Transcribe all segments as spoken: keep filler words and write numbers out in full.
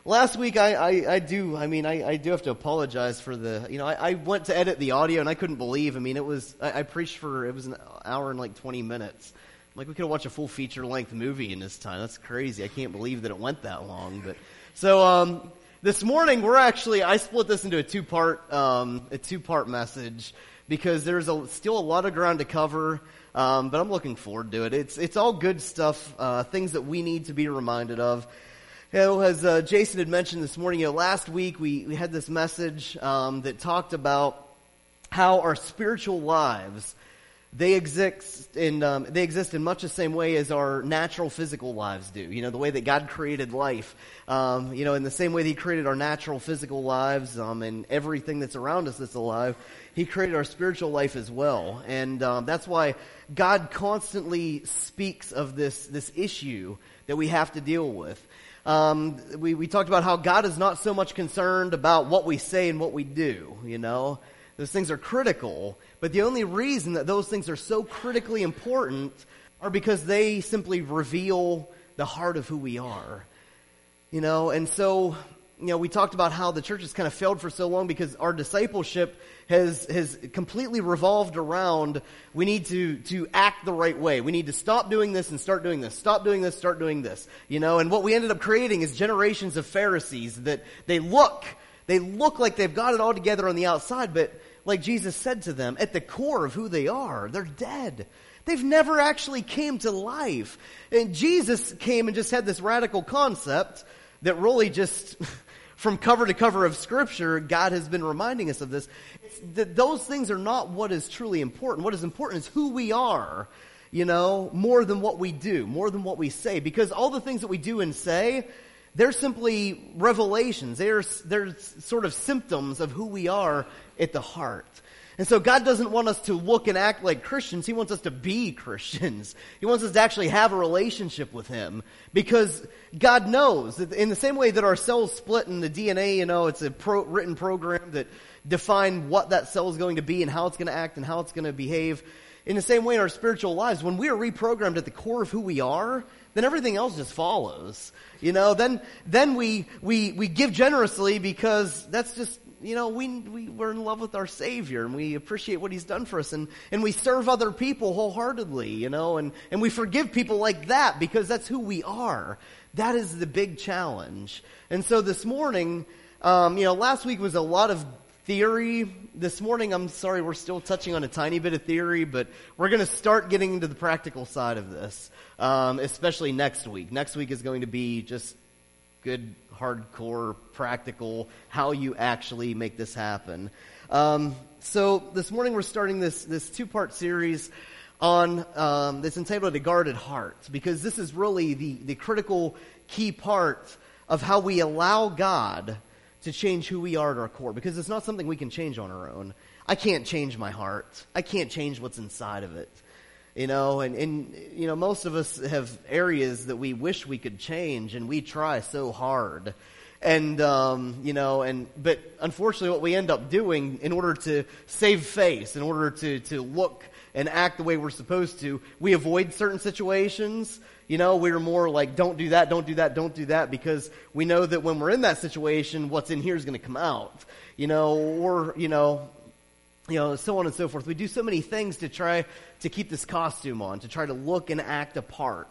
Last week, I, I, I do, I mean, I, I do have to apologize for the, you know, I, I went to edit the audio and I couldn't believe, I mean, it was, I, I preached for, it was an hour and like twenty minutes. Like, we could have watched a full feature-length movie in this time. That's crazy. I can't believe that it went that long. But so, um, this morning, we're actually, I split this into a two-part, um, a two-part message because there's a, still a lot of ground to cover, um, but I'm looking forward to it. It's, it's all good stuff, uh, things that we need to be reminded of. You know, as uh, Jason had mentioned this morning, you know, last week we, we had this message um, that talked about how our spiritual lives, they exist in um, they exist in much the same way as our natural physical lives do. You know, the way that God created life. Um, you know, in the same way that He created our natural physical lives um, and everything that's around us that's alive, He created our spiritual life as well. And um, that's why God constantly speaks of this this issue that we have to deal with. Um, we, we talked about how God is not so much concerned about what we say and what we do, you know. Those things are critical, but the only reason that those things are so critically important are because they simply reveal the heart of who we are, you know. And so, you know, we talked about how the church has kind of failed for so long because our discipleship has has completely revolved around we need to to act the right way. We need to stop doing this and start doing this. Stop doing this, start doing this. You know, and what we ended up creating is generations of Pharisees that they look they look like they've got it all together on the outside, but like Jesus said to them, at the core of who they are, they're dead. They've never actually came to life. And Jesus came and just had this radical concept that really just from cover to cover of Scripture, God has been reminding us of this. It's that those things are not what is truly important. What is important is who we are, you know, more than what we do, more than what we say. Because all the things that we do and say, they're simply revelations. They're, they're sort of symptoms of who we are at the heart. And so God doesn't want us to look and act like Christians. He wants us to be Christians. He wants us to actually have a relationship with Him. Because God knows that in the same way that our cells split in the D N A, you know, it's a pro, written program that define what that cell is going to be and how it's going to act and how it's going to behave. In the same way in our spiritual lives, when we are reprogrammed at the core of who we are, then everything else just follows. You know, then then we we we give generously because that's just, you know, we, we, we're in love with our Savior and we appreciate what He's done for us, and, and we serve other people wholeheartedly, you know, and, and we forgive people like that because that's who we are. That is the big challenge. And so this morning, um, you know, last week was a lot of theory. This morning, I'm sorry, we're still touching on a tiny bit of theory, but we're going to start getting into the practical side of this, um, especially next week. Next week is going to be just good, hardcore, practical, how you actually make this happen. Um, so this morning we're starting this this two-part series on um, that's entitled "A Guarded Heart," because this is really the the critical key part of how we allow God to change who we are at our core, because it's not something we can change on our own. I can't change my heart. I can't change what's inside of it. You know, and, and, you know, most of us have areas that we wish we could change, and we try so hard. And, um, you know, and, but unfortunately what we end up doing in order to save face, in order to, to look and act the way we're supposed to, we avoid certain situations. You know, we're more like, don't do that, don't do that, don't do that, because we know that when we're in that situation, what's in here is going to come out. You know, or, you know, you know, so on and so forth. We do so many things to try to keep this costume on, to try to look and act apart,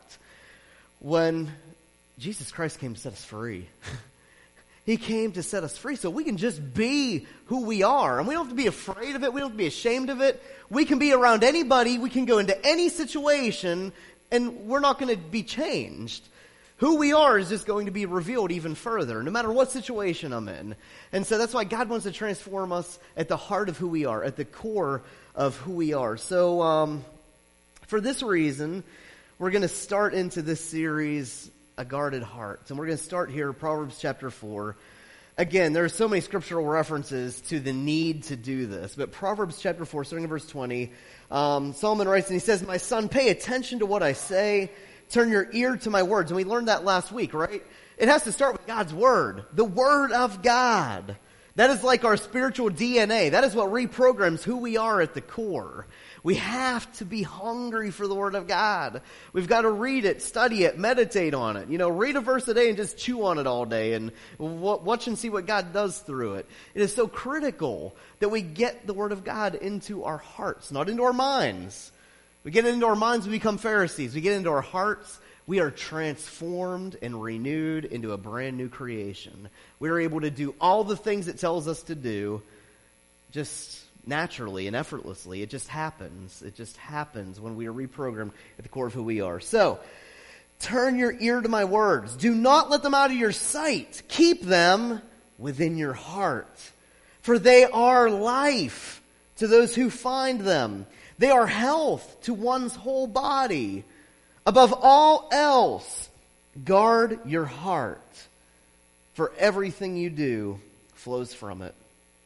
when Jesus Christ came to set us free. He came to set us free so we can just be who we are. And we don't have to be afraid of it. We don't have to be ashamed of it. We can be around anybody. We can go into any situation, and we're not going to be changed. Who we are is just going to be revealed even further, no matter what situation I'm in. And so that's why God wants to transform us at the heart of who we are, at the core of who we are. So um, for this reason, we're going to start into this series, A Guarded Heart. And we're going to start here, Proverbs chapter four. Again, there are so many scriptural references to the need to do this. But Proverbs chapter four, starting in verse twenty, um, Solomon writes, and he says, "My son, pay attention to what I say. Turn your ear to my words." And we learned that last week, right? It has to start with God's word, the word of God. That is like our spiritual D N A. That is what reprograms who we are at the core. We have to be hungry for the Word of God. We've got to read it, study it, meditate on it. You know, read a verse a day and just chew on it all day and watch and see what God does through it. It is so critical that we get the Word of God into our hearts, not into our minds. We get it into our minds, we become Pharisees. We get into our hearts, we are transformed and renewed into a brand new creation. We are able to do all the things it tells us to do just naturally and effortlessly. It just happens. It just happens when we are reprogrammed at the core of who we are. So, turn your ear to my words. Do not let them out of your sight. Keep them within your heart. For they are life to those who find them. They are health to one's whole body. Above all else, guard your heart, for everything you do flows from it.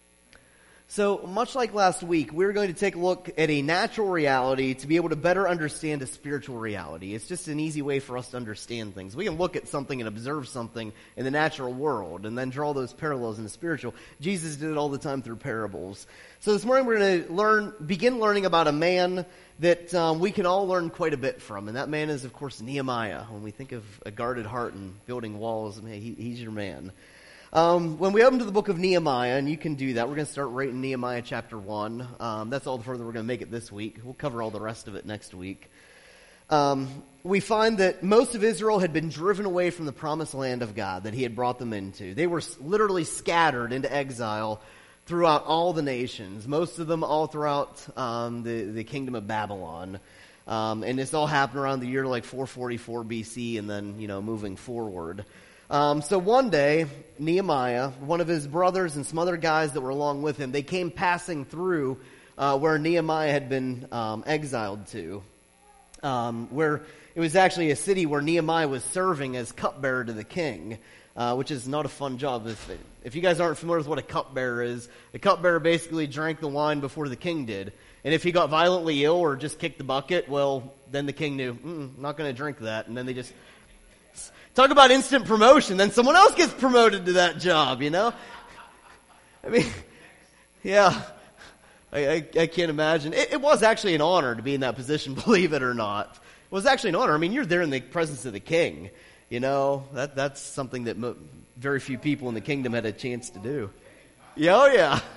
So, much like last week, we're going to take a look at a natural reality to be able to better understand a spiritual reality. It's just an easy way for us to understand things. We can look at something and observe something in the natural world and then draw those parallels in the spiritual. Jesus did it all the time through parables. So this morning we're going to learn, begin learning about a man that um, we can all learn quite a bit from. And that man is, of course, Nehemiah. When we think of a guarded heart and building walls, man, he, he's your man. Um, when we open to the book of Nehemiah, and you can do that, we're going to start right in Nehemiah chapter one. Um, that's all the further we're going to make it this week. We'll cover all the rest of it next week. Um, we find that most of Israel had been driven away from the promised land of God that he had brought them into. They were literally scattered into exile throughout all the nations, most of them all throughout um, the, the kingdom of Babylon. Um, and this all happened around the year like four forty-four B C and then, you know, moving forward. Um, so one day, Nehemiah, one of his brothers and some other guys that were along with him, they came passing through uh, where Nehemiah had been um, exiled to, um, where it was actually a city where Nehemiah was serving as cupbearer to the king, uh, which is not a fun job. If, if you guys aren't familiar with what a cupbearer is, a cupbearer basically drank the wine before the king did. And if he got violently ill or just kicked the bucket, well, then the king knew, mm, not going to drink that. And then they just... Talk about instant promotion. Then someone else gets promoted to that job, you know? I mean, yeah. I, I, I can't imagine. It, it was actually an honor to be in that position, believe it or not. It was actually an honor. I mean, you're there in the presence of the king. You know, that that's something that mo- very few people in the kingdom had a chance to do. Yeah, oh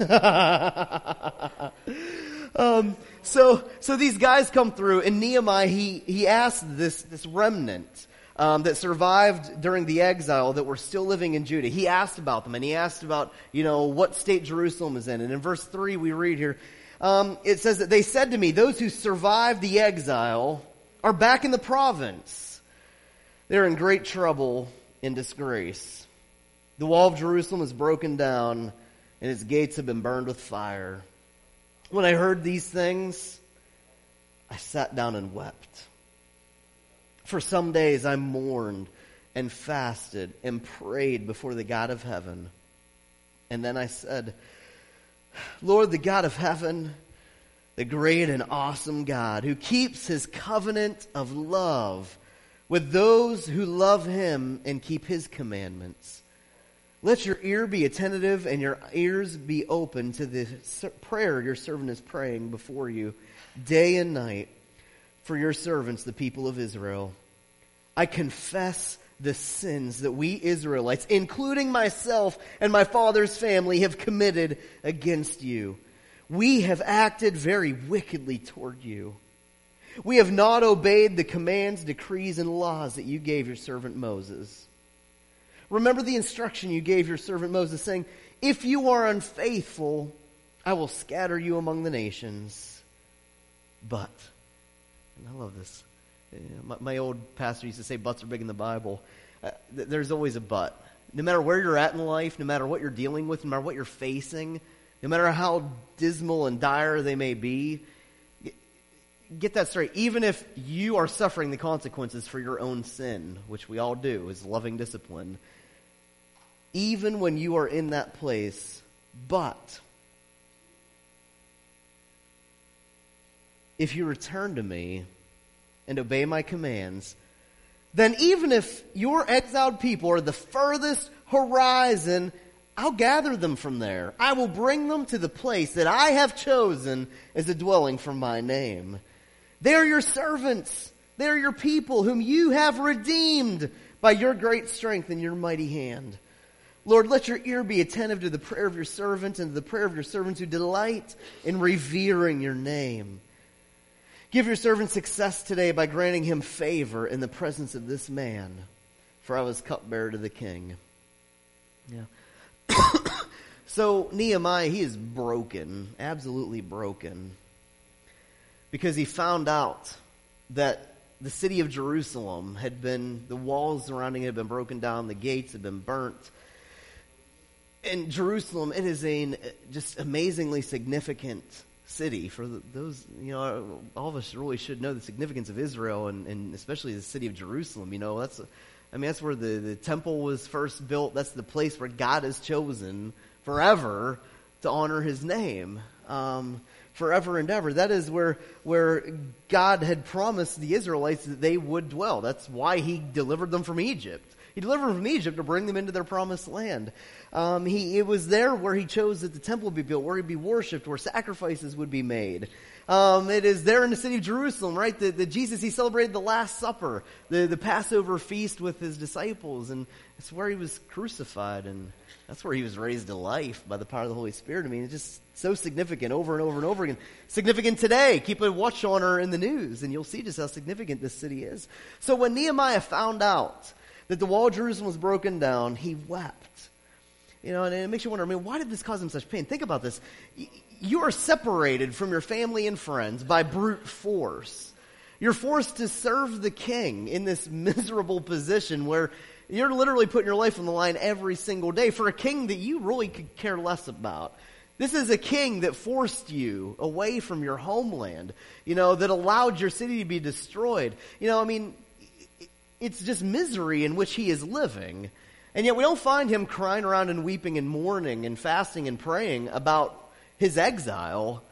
yeah. um, so so these guys come through, and Nehemiah, he, he asked this, this remnant, Um, that survived during the exile that were still living in Judah. He asked about them, and he asked about, you know, what state Jerusalem is in. And in verse three we read here, um, it says that they said to me, those who survived the exile are back in the province. They're in great trouble and disgrace. The wall of Jerusalem is broken down, and its gates have been burned with fire. When I heard these things, I sat down and wept. For some days I mourned and fasted and prayed before the God of heaven. And then I said, Lord, the God of heaven, the great and awesome God, who keeps his covenant of love with those who love him and keep his commandments. Let your ear be attentive and your ears be open to the prayer your servant is praying before you day and night for your servants, the people of Israel. I confess the sins that we Israelites, including myself and my father's family, have committed against you. We have acted very wickedly toward you. We have not obeyed the commands, decrees, and laws that you gave your servant Moses. Remember the instruction you gave your servant Moses, saying, if you are unfaithful, I will scatter you among the nations. But, and I love this, my, my old pastor used to say butts are big in the Bible. Uh, th- there's always a but. No matter where you're at in life, no matter what you're dealing with, no matter what you're facing, no matter how dismal and dire they may be, get that straight. Even if you are suffering the consequences for your own sin, which we all do, is loving discipline, even when you are in that place, but if you return to me and obey my commands, then even if your exiled people are the furthest horizon I'll gather them from there. I will bring them to the place that I have chosen as a dwelling for my name. They are your servants. They are your people whom you have redeemed by your great strength and your mighty hand. Lord, let your ear be attentive to the prayer of your servant and to the prayer of your servants who delight in revering your name. Give your servant success today by granting him favor in the presence of this man, for I was cupbearer to the king. Yeah. So Nehemiah, he is broken, absolutely broken, because he found out that the city of Jerusalem had been, the walls surrounding it had been broken down, the gates had been burnt. And Jerusalem, it is a just amazingly significant city for the, those, you know, all of us really should know the significance of Israel and, and especially the city of Jerusalem. You know, that's, I mean, that's where the, the temple was first built. That's the place where God has chosen forever to honor his name. Um, forever and ever. That is where, where God had promised the Israelites that they would dwell. That's why he delivered them from Egypt. He delivered them from Egypt to bring them into their promised land. Um, he, it was there where he chose that the temple would be built, where he'd be worshipped, where sacrifices would be made. Um, it is there in the city of Jerusalem, right, that, that Jesus, he celebrated the Last Supper, the, the Passover feast with his disciples, and it's where he was crucified, and that's where he was raised to life by the power of the Holy Spirit. I mean, it's just so significant over and over and over again. Significant today. Keep a watch on her in the news, and you'll see just how significant this city is. So when Nehemiah found out that the wall of Jerusalem was broken down, he wept. You know, and it makes you wonder, I mean, why did this cause him such pain? Think about this. You are separated from your family and friends by brute force. You're forced to serve the king in this miserable position where you're literally putting your life on the line every single day for a king that you really could care less about. This is a king that forced you away from your homeland, you know, that allowed your city to be destroyed. You know, I mean, it's just misery in which he is living. And yet we don't find him crying around and weeping and mourning and fasting and praying about his exile.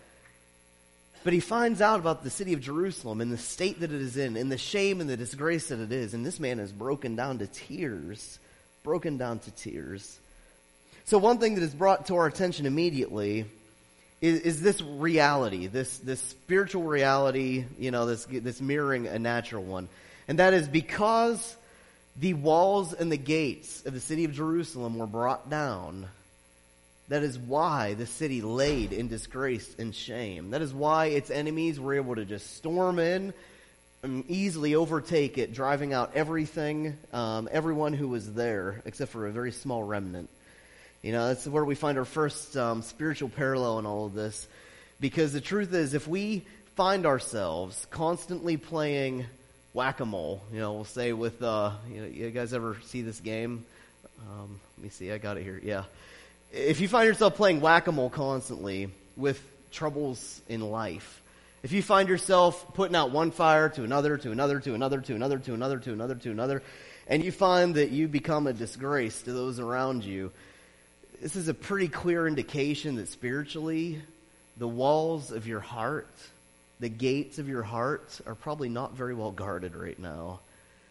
But he finds out about the city of Jerusalem and the state that it is in and the shame and the disgrace that it is. And this man is broken down to tears. Broken down to tears. So one thing that is brought to our attention immediately is, is this reality, this, this spiritual reality, you know, this, this mirroring a natural one. And that is because the walls and the gates of the city of Jerusalem were brought down. That is why the city laid in disgrace and shame. That is why its enemies were able to just storm in and easily overtake it, driving out everything, um, everyone who was there, except for a very small remnant. You know, that's where we find our first um, spiritual parallel in all of this. Because the truth is, if we find ourselves constantly playing whack-a-mole, you know, we'll say with, uh, you know, you guys ever see this game? Um, let me see, I got it here, yeah. If you find yourself playing whack-a-mole constantly with troubles in life, if you find yourself putting out one fire to another, to another, to another, to another, to another, to another, to another, and you find that you become a disgrace to those around you, this is a pretty clear indication that spiritually, the walls of your heart, the gates of your heart are probably not very well guarded right now.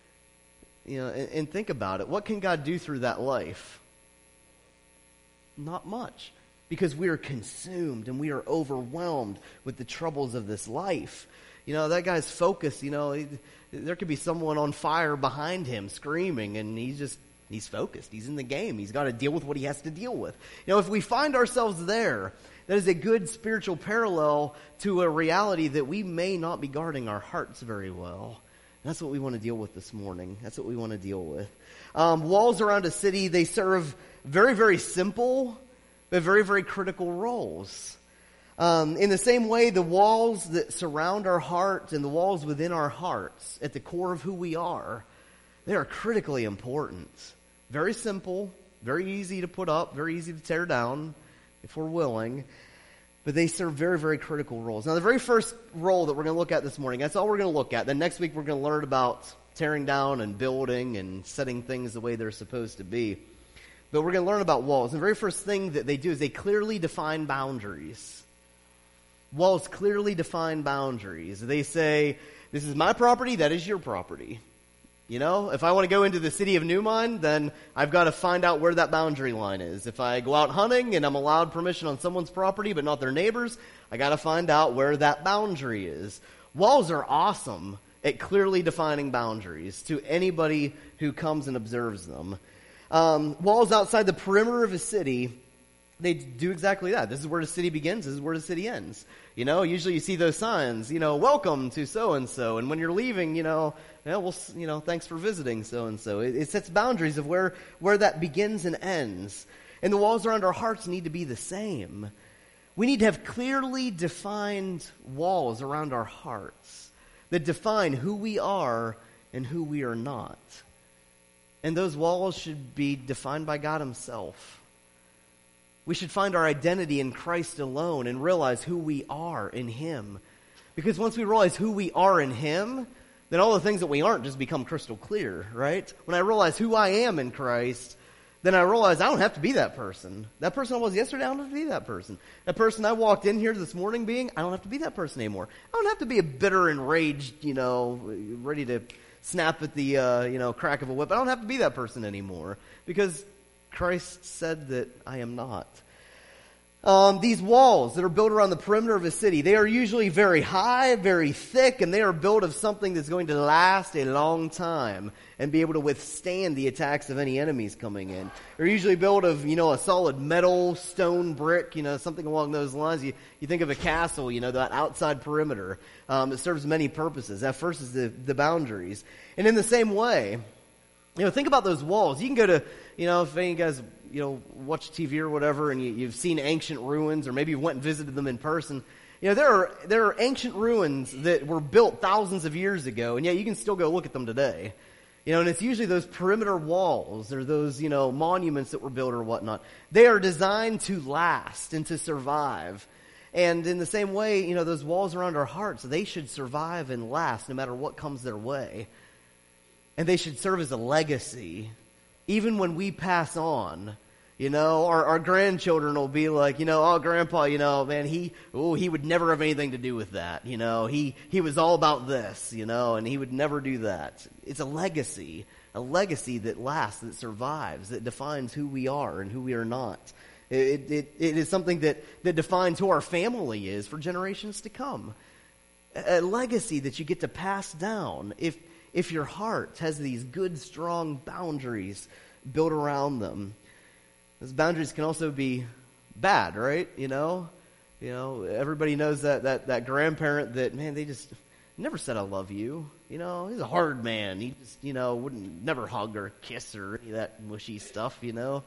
You know, and, and think about it. What can God do through that life? Not much. Because we are consumed and we are overwhelmed with the troubles of this life. You know, that guy's focused, you know, he, there could be someone on fire behind him screaming, and he's just, he's focused. He's in the game. He's got to deal with what he has to deal with. You know, if we find ourselves there, that is a good spiritual parallel to a reality that we may not be guarding our hearts very well. And that's what we want to deal with this morning. That's what we want to deal with. Um, walls around a city, they serve very, very simple, but very, very critical roles. Um, in the same way, the walls that surround our heart and the walls within our hearts, at the core of who we are, they are critically important. Very simple, very easy to put up, very easy to tear down, if we're willing. But they serve very, very critical roles. Now, the very first role that we're going to look at this morning, that's all we're going to look at. Then next week, we're going to learn about tearing down and building and setting things the way they're supposed to be. But we're going to learn about walls. And the very first thing that they do is they clearly define boundaries. Walls clearly define boundaries. They say, this is my property, that is your property. You know, if I want to go into the city of Newmine, then I've got to find out where that boundary line is. If I go out hunting and I'm allowed permission on someone's property but not their neighbors, I got to find out where that boundary is. Walls are awesome at clearly defining boundaries to anybody who comes and observes them. Um, walls outside the perimeter of a city, they do exactly that. This is where the city begins. This is where the city ends. You know, usually you see those signs, you know, welcome to so-and-so. And when you're leaving, you know, you know, well, you know, thanks for visiting so-and-so. It, it sets boundaries of where, where that begins and ends. And the walls around our hearts need to be the same. We need to have clearly defined walls around our hearts that define who we are and who we are not. And those walls should be defined by God himself. We should find our identity in Christ alone and realize who we are in him. Because once we realize who we are in him, then all the things that we aren't just become crystal clear, right? When I realize who I am in Christ, then I realize I don't have to be that person. That person I was yesterday, I don't have to be that person. That person I walked in here this morning being, I don't have to be that person anymore. I don't have to be a bitter, enraged, you know, ready to snap at the, uh, you know, crack of a whip. I don't have to be that person anymore because Christ said that I am not. Um, these walls that are built around the perimeter of a city, they are usually very high, very thick, and they are built of something that's going to last a long time and be able to withstand the attacks of any enemies coming in. They're usually built of, you know, a solid metal, stone, brick, you know, something along those lines. You, you think of a castle, you know, that outside perimeter. Um, it serves many purposes. That first is the, the boundaries. And in the same way, you know, think about those walls. You can go to, you know, if any of you guys, you know, watch T V or whatever, and you, you've seen ancient ruins, or maybe you went and visited them in person. You know, there are there are ancient ruins that were built thousands of years ago, and yet you can still go look at them today. You know, and it's usually those perimeter walls or those, you know, monuments that were built or whatnot. They are designed to last and to survive. And in the same way, you know, those walls around our hearts, they should survive and last no matter what comes their way. And they should serve as a legacy. Even when we pass on, you know, our, our grandchildren will be like, you know, oh, Grandpa, you know, man, he, oh, he would never have anything to do with that. You know, he, he was all about this, you know, and he would never do that. It's a legacy, a legacy that lasts, that survives, that defines who we are and who we are not. It, it, it is something that, that defines who our family is for generations to come. A, a legacy that you get to pass down if, if your heart has these good, strong boundaries built around them. Those boundaries can also be bad, right? You know, you know, everybody knows that, that, that grandparent that, man, they just never said I love you. You know, he's a hard man. He just, you know, wouldn't never hug or kiss or any of that mushy stuff, you know.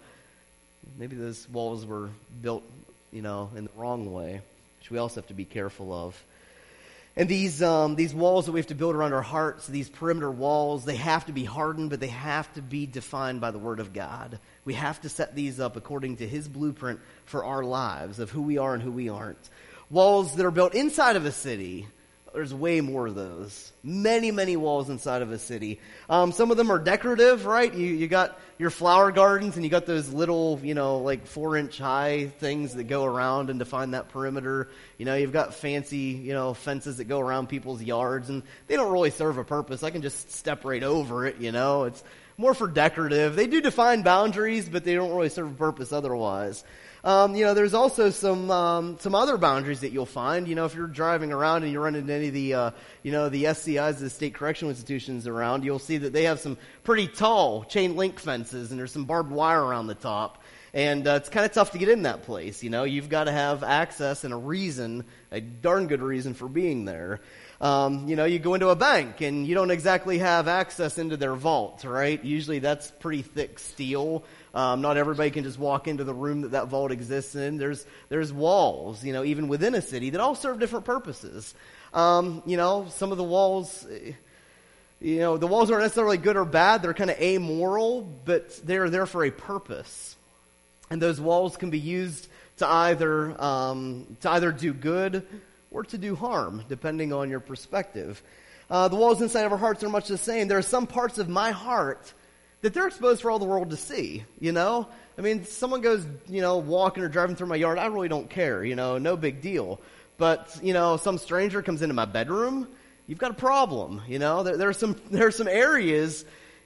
Maybe those walls were built, you know, in the wrong way, which we also have to be careful of. And these um, these walls that we have to build around our hearts, these perimeter walls, they have to be hardened, but they have to be defined by the Word of God. We have to set these up according to His blueprint for our lives of who we are and who we aren't. Walls that are built inside of a city, there's way more of those. Many, many walls inside of a city. Um, some of them are decorative, right? You you got your flower gardens and you got those little, you know, like four inch high things that go around and define that perimeter. You know, you've got fancy, you know, fences that go around people's yards and they don't really serve a purpose. I can just step right over it, you know. It's more for decorative. They do define boundaries, but they don't really serve a purpose otherwise. Um, you know, there's also some um, some other boundaries that you'll find. You know, if you're driving around and you run into any of the, uh, you know, the S C Is, the state correctional institutions around, you'll see that they have some pretty tall chain link fences and there's some barbed wire around the top. And uh, it's kind of tough to get in that place. You know, you've got to have access and a reason, a darn good reason for being there. Um, you know, you go into a bank and you don't exactly have access into their vault, right? Usually that's pretty thick steel. Um, not everybody can just walk into the room that that vault exists in. There's there's walls, you know, even within a city that all serve different purposes. Um, you know, some of the walls, you know, the walls aren't necessarily good or bad. They're kind of amoral, but they're there for a purpose. And those walls can be used to either um, to either do good or to do harm, depending on your perspective. Uh, the walls inside of our hearts are much the same. There are some parts of my heart that they're exposed for all the world to see, you know? I mean, someone goes, you know, walking or driving through my yard, I really don't care, you know, no big deal. But, you know, some stranger comes into my bedroom, you've got a problem, you know? There, there are some there are some areas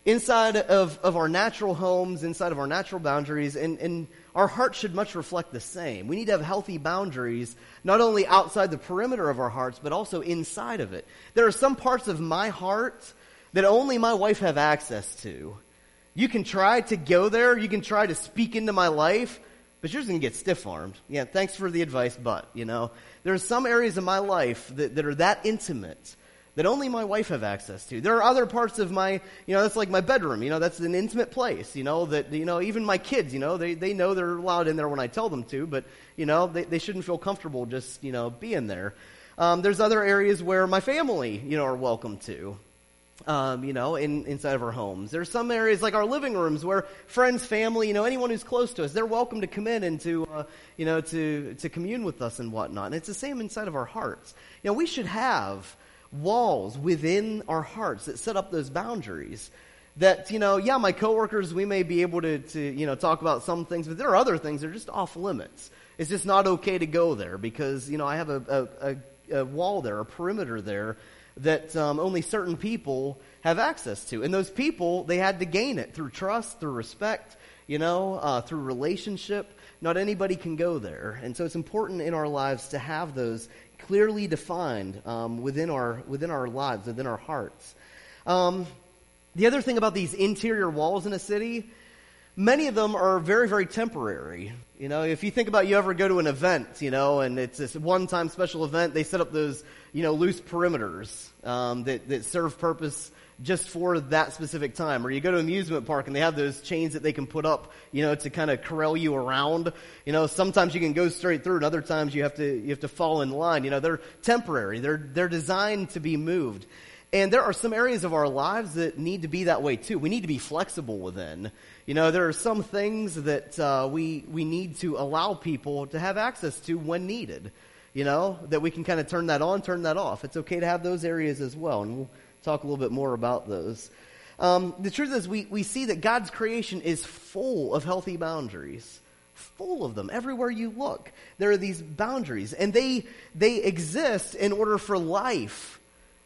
inside of, of our natural homes, inside of our natural boundaries, and, and our hearts should much reflect the same. We need to have healthy boundaries, not only outside the perimeter of our hearts, but also inside of it. There are some parts of my heart that only my wife have access to. You can try to go there, you can try to speak into my life, but you're just going to get stiff-armed. Yeah, thanks for the advice, but, you know. There are some areas of my life that, that are that intimate that only my wife have access to. There are other parts of my, you know, that's like my bedroom, you know, that's an intimate place, you know, that, you know, even my kids, you know, they, they know they're allowed in there when I tell them to, but, you know, they, they shouldn't feel comfortable just, you know, being there. Um, there's other areas where my family, you know, are welcome to, um, you know, in, inside of our homes. There's some areas like our living rooms where friends, family, you know, anyone who's close to us, they're welcome to come in and to, uh, you know, to, to commune with us and whatnot. And it's the same inside of our hearts. You know, we should have walls within our hearts that set up those boundaries that, you know, yeah, my coworkers, we may be able to, to, you know, talk about some things, but there are other things that are just off limits. It's just not okay to go there because, you know, I have a, a, a, a wall there, a perimeter there that um, only certain people have access to. And those people, they had to gain it through trust, through respect, you know, uh, through relationship. Not anybody can go there. And so it's important in our lives to have those clearly defined um, within our within our lives, within our hearts. Um, the other thing about these interior walls in a city, many of them are very, very temporary. You know, if you think about you ever go to an event, you know, and it's this one-time special event, they set up those, you know, loose perimeters um, that, that serve purpose just for that specific time. Or you go to an amusement park and they have those chains that they can put up, you know, to kind of corral you around. You know, sometimes you can go straight through and other times you have to, you have to fall in line. You know, they're temporary. They're, they're designed to be moved. And there are some areas of our lives that need to be that way too. We need to be flexible within. You know, there are some things that, uh, we, we need to allow people to have access to when needed. You know, that we can kind of turn that on, turn that off. It's okay to have those areas as well. And we'll talk a little bit more about those. Um, the truth is we, we see that God's creation is full of healthy boundaries. Full of them. Everywhere you look, there are these boundaries. And they they exist in order for life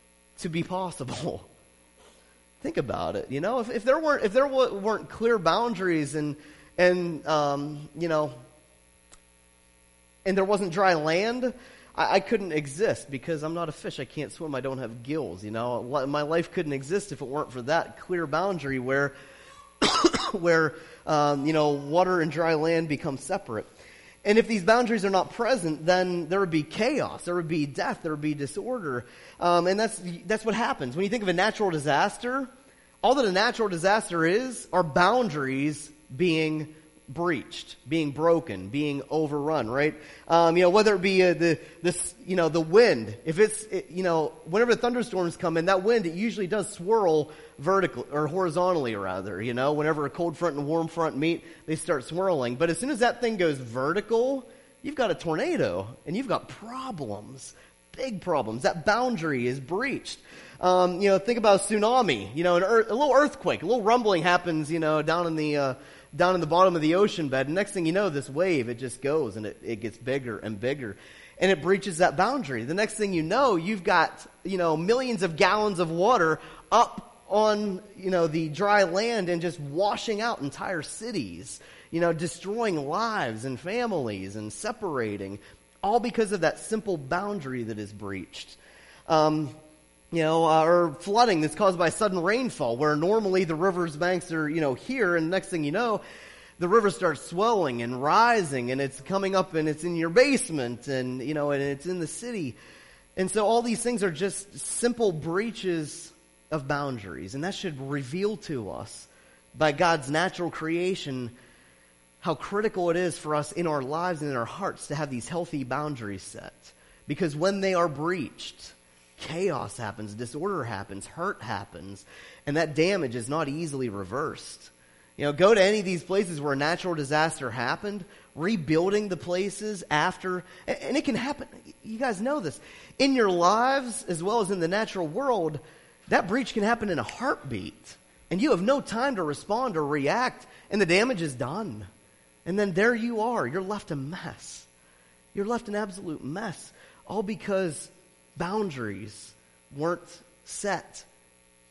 to be possible. Think about it. You know, if, if there weren't if there weren't clear boundaries and and um, you know, and there wasn't dry land, I couldn't exist because I'm not a fish. I can't swim. I don't have gills. You know, my life couldn't exist if it weren't for that clear boundary where, where um, you know, water and dry land become separate. And if these boundaries are not present, then there would be chaos. There would be death. There would be disorder. Um, and that's that's what happens when you think of a natural disaster. All that a natural disaster is are boundaries being breached, being broken, being overrun, right? Um, you know, whether it be uh, the this, you know, the wind. If it's, it, you know, whenever the thunderstorms come in, that wind, it usually does swirl vertically or horizontally, rather. You know, whenever a cold front and warm front meet, they start swirling. But as soon as that thing goes vertical, you've got a tornado and you've got problems, big problems. That boundary is breached. Um, you know, think about a tsunami. You know, an earth, a little earthquake, a little rumbling happens. You know, down in the uh, down in the bottom of the ocean bed. And next thing you know, this wave, it just goes and it, it gets bigger and bigger. And it breaches that boundary. The next thing you know, you've got, you know, millions of gallons of water up on, you know, the dry land and just washing out entire cities, you know, destroying lives and families and separating, all because of that simple boundary that is breached. Um, You know, uh, or flooding that's caused by sudden rainfall, where normally the river's banks are, you know, here, and next thing you know, the river starts swelling and rising, and it's coming up, and it's in your basement, and, you know, and it's in the city. And so all these things are just simple breaches of boundaries, and that should reveal to us, by God's natural creation, how critical it is for us in our lives and in our hearts to have these healthy boundaries set. Because when they are breached, chaos happens, disorder happens, hurt happens, and that damage is not easily reversed. You know, go to any of these places where a natural disaster happened, rebuilding the places after, and it can happen, you guys know this, in your lives as well as in the natural world, that breach can happen in a heartbeat, and you have no time to respond or react, and the damage is done. And then there you are, you're left a mess. You're left an absolute mess, all because boundaries weren't set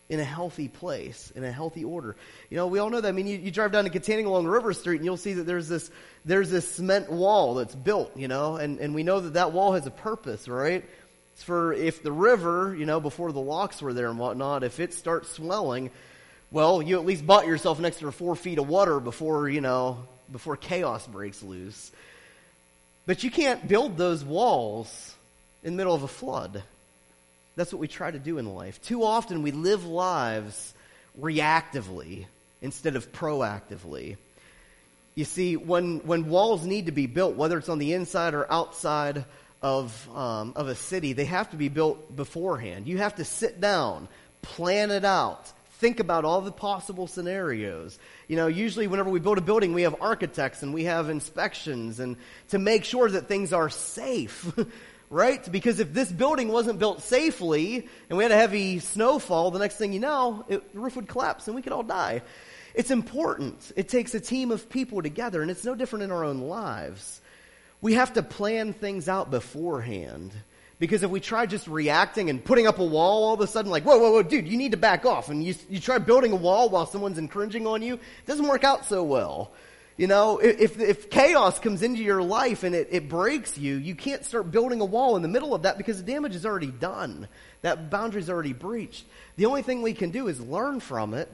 in a healthy place, in a healthy order. You know, we all know that. I mean, you, you drive down to Katanning along River Street, and you'll see that there's this there's this cement wall that's built, you know, and, and we know that that wall has a purpose, right? It's for if the river, you know, before the locks were there and whatnot, if it starts swelling, well, you at least bought yourself an extra four feet of water before, you know, before chaos breaks loose. But you can't build those walls in the middle of a flood. That's what we try to do in life. Too often we live lives reactively instead of proactively. You see, when when walls need to be built, whether it's on the inside or outside of um, of a city, they have to be built beforehand. You have to sit down, plan it out, think about all the possible scenarios. You know, usually whenever we build a building, we have architects and we have inspections and to make sure that things are safe. Right? Because if this building wasn't built safely and we had a heavy snowfall, the next thing you know, it, the roof would collapse and we could all die. It's important. It takes a team of people together, and it's no different in our own lives. We have to plan things out beforehand. Because if we try just reacting and putting up a wall all of a sudden, like, whoa, whoa, whoa, dude, you need to back off. And you, you try building a wall while someone's infringing on you, it doesn't work out so well. You know, if if chaos comes into your life and it, it breaks you, you can't start building a wall in the middle of that because the damage is already done. That boundary's already breached. The only thing we can do is learn from it.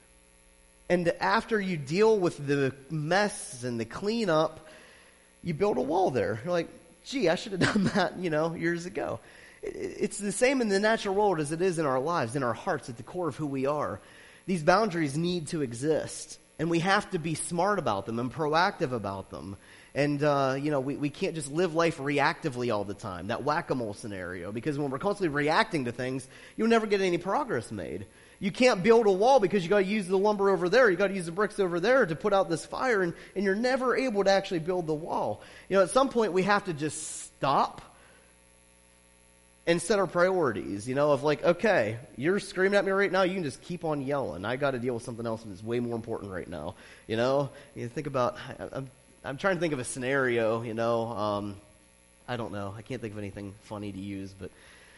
And after you deal with the mess and the cleanup, you build a wall there. You're like, gee, I should have done that, you know, years ago. It, it's the same in the natural world as it is in our lives, in our hearts, at the core of who we are. These boundaries need to exist. And we have to be smart about them and proactive about them. And, uh, you know, we, we can't just live life reactively all the time, that whack-a-mole scenario. Because when we're constantly reacting to things, you'll never get any progress made. You can't build a wall because you got to use the lumber over there. You got to use the bricks over there to put out this fire. And, and you're never able to actually build the wall. You know, at some point we have to just stop and set our priorities, you know, of like, okay, you're screaming at me right now, you can just keep on yelling. I got to deal with something else that's way more important right now, you know. You think about, I'm, I'm trying to think of a scenario, you know. Um, I don't know. I can't think of anything funny to use, but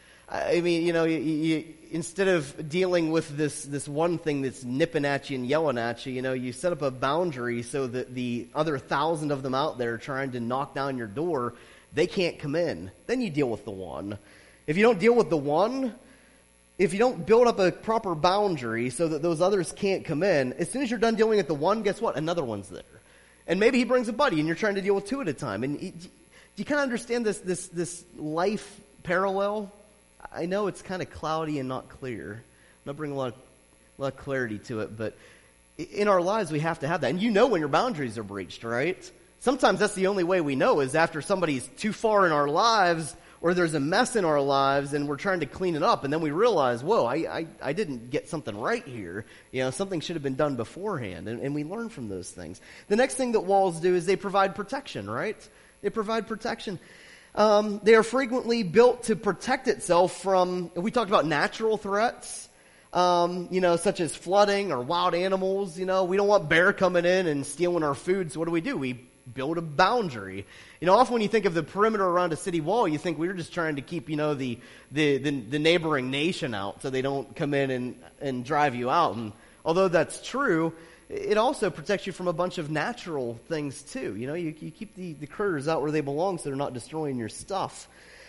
I mean, you know, you, you, instead of dealing with this this one thing that's nipping at you and yelling at you, you know, you set up a boundary so that the other thousand of them out there trying to knock down your door, they can't come in. Then you deal with the one. If you don't deal with the one, if you don't build up a proper boundary so that those others can't come in, as soon as you're done dealing with the one, guess what? Another one's there. And maybe he brings a buddy and you're trying to deal with two at a time. And do you kind of understand this this this life parallel? I know it's kind of cloudy and not clear. I'm not bringing a lot of, a lot of clarity to it, but in our lives we have to have that. And you know when your boundaries are breached, right? Sometimes that's the only way we know is after somebody's too far in our lives or there's a mess in our lives and we're trying to clean it up and then we realize, whoa, I, I, I didn't get something right here. You know, something should have been done beforehand, and, and we learn from those things. The next thing that walls do is they provide protection, right? They provide protection. Um, they are frequently built to protect itself from, we talked about natural threats, um, you know, such as flooding or wild animals. You know, we don't want bear coming in and stealing our food, so what do we do? We build a boundary. You know, often when you think of the perimeter around a city wall, you think we're just trying to keep, you know, the the, the, the neighboring nation out so they don't come in and, and drive you out. And although that's true, it also protects you from a bunch of natural things too. You know, you, you keep the, the critters out where they belong so they're not destroying your stuff.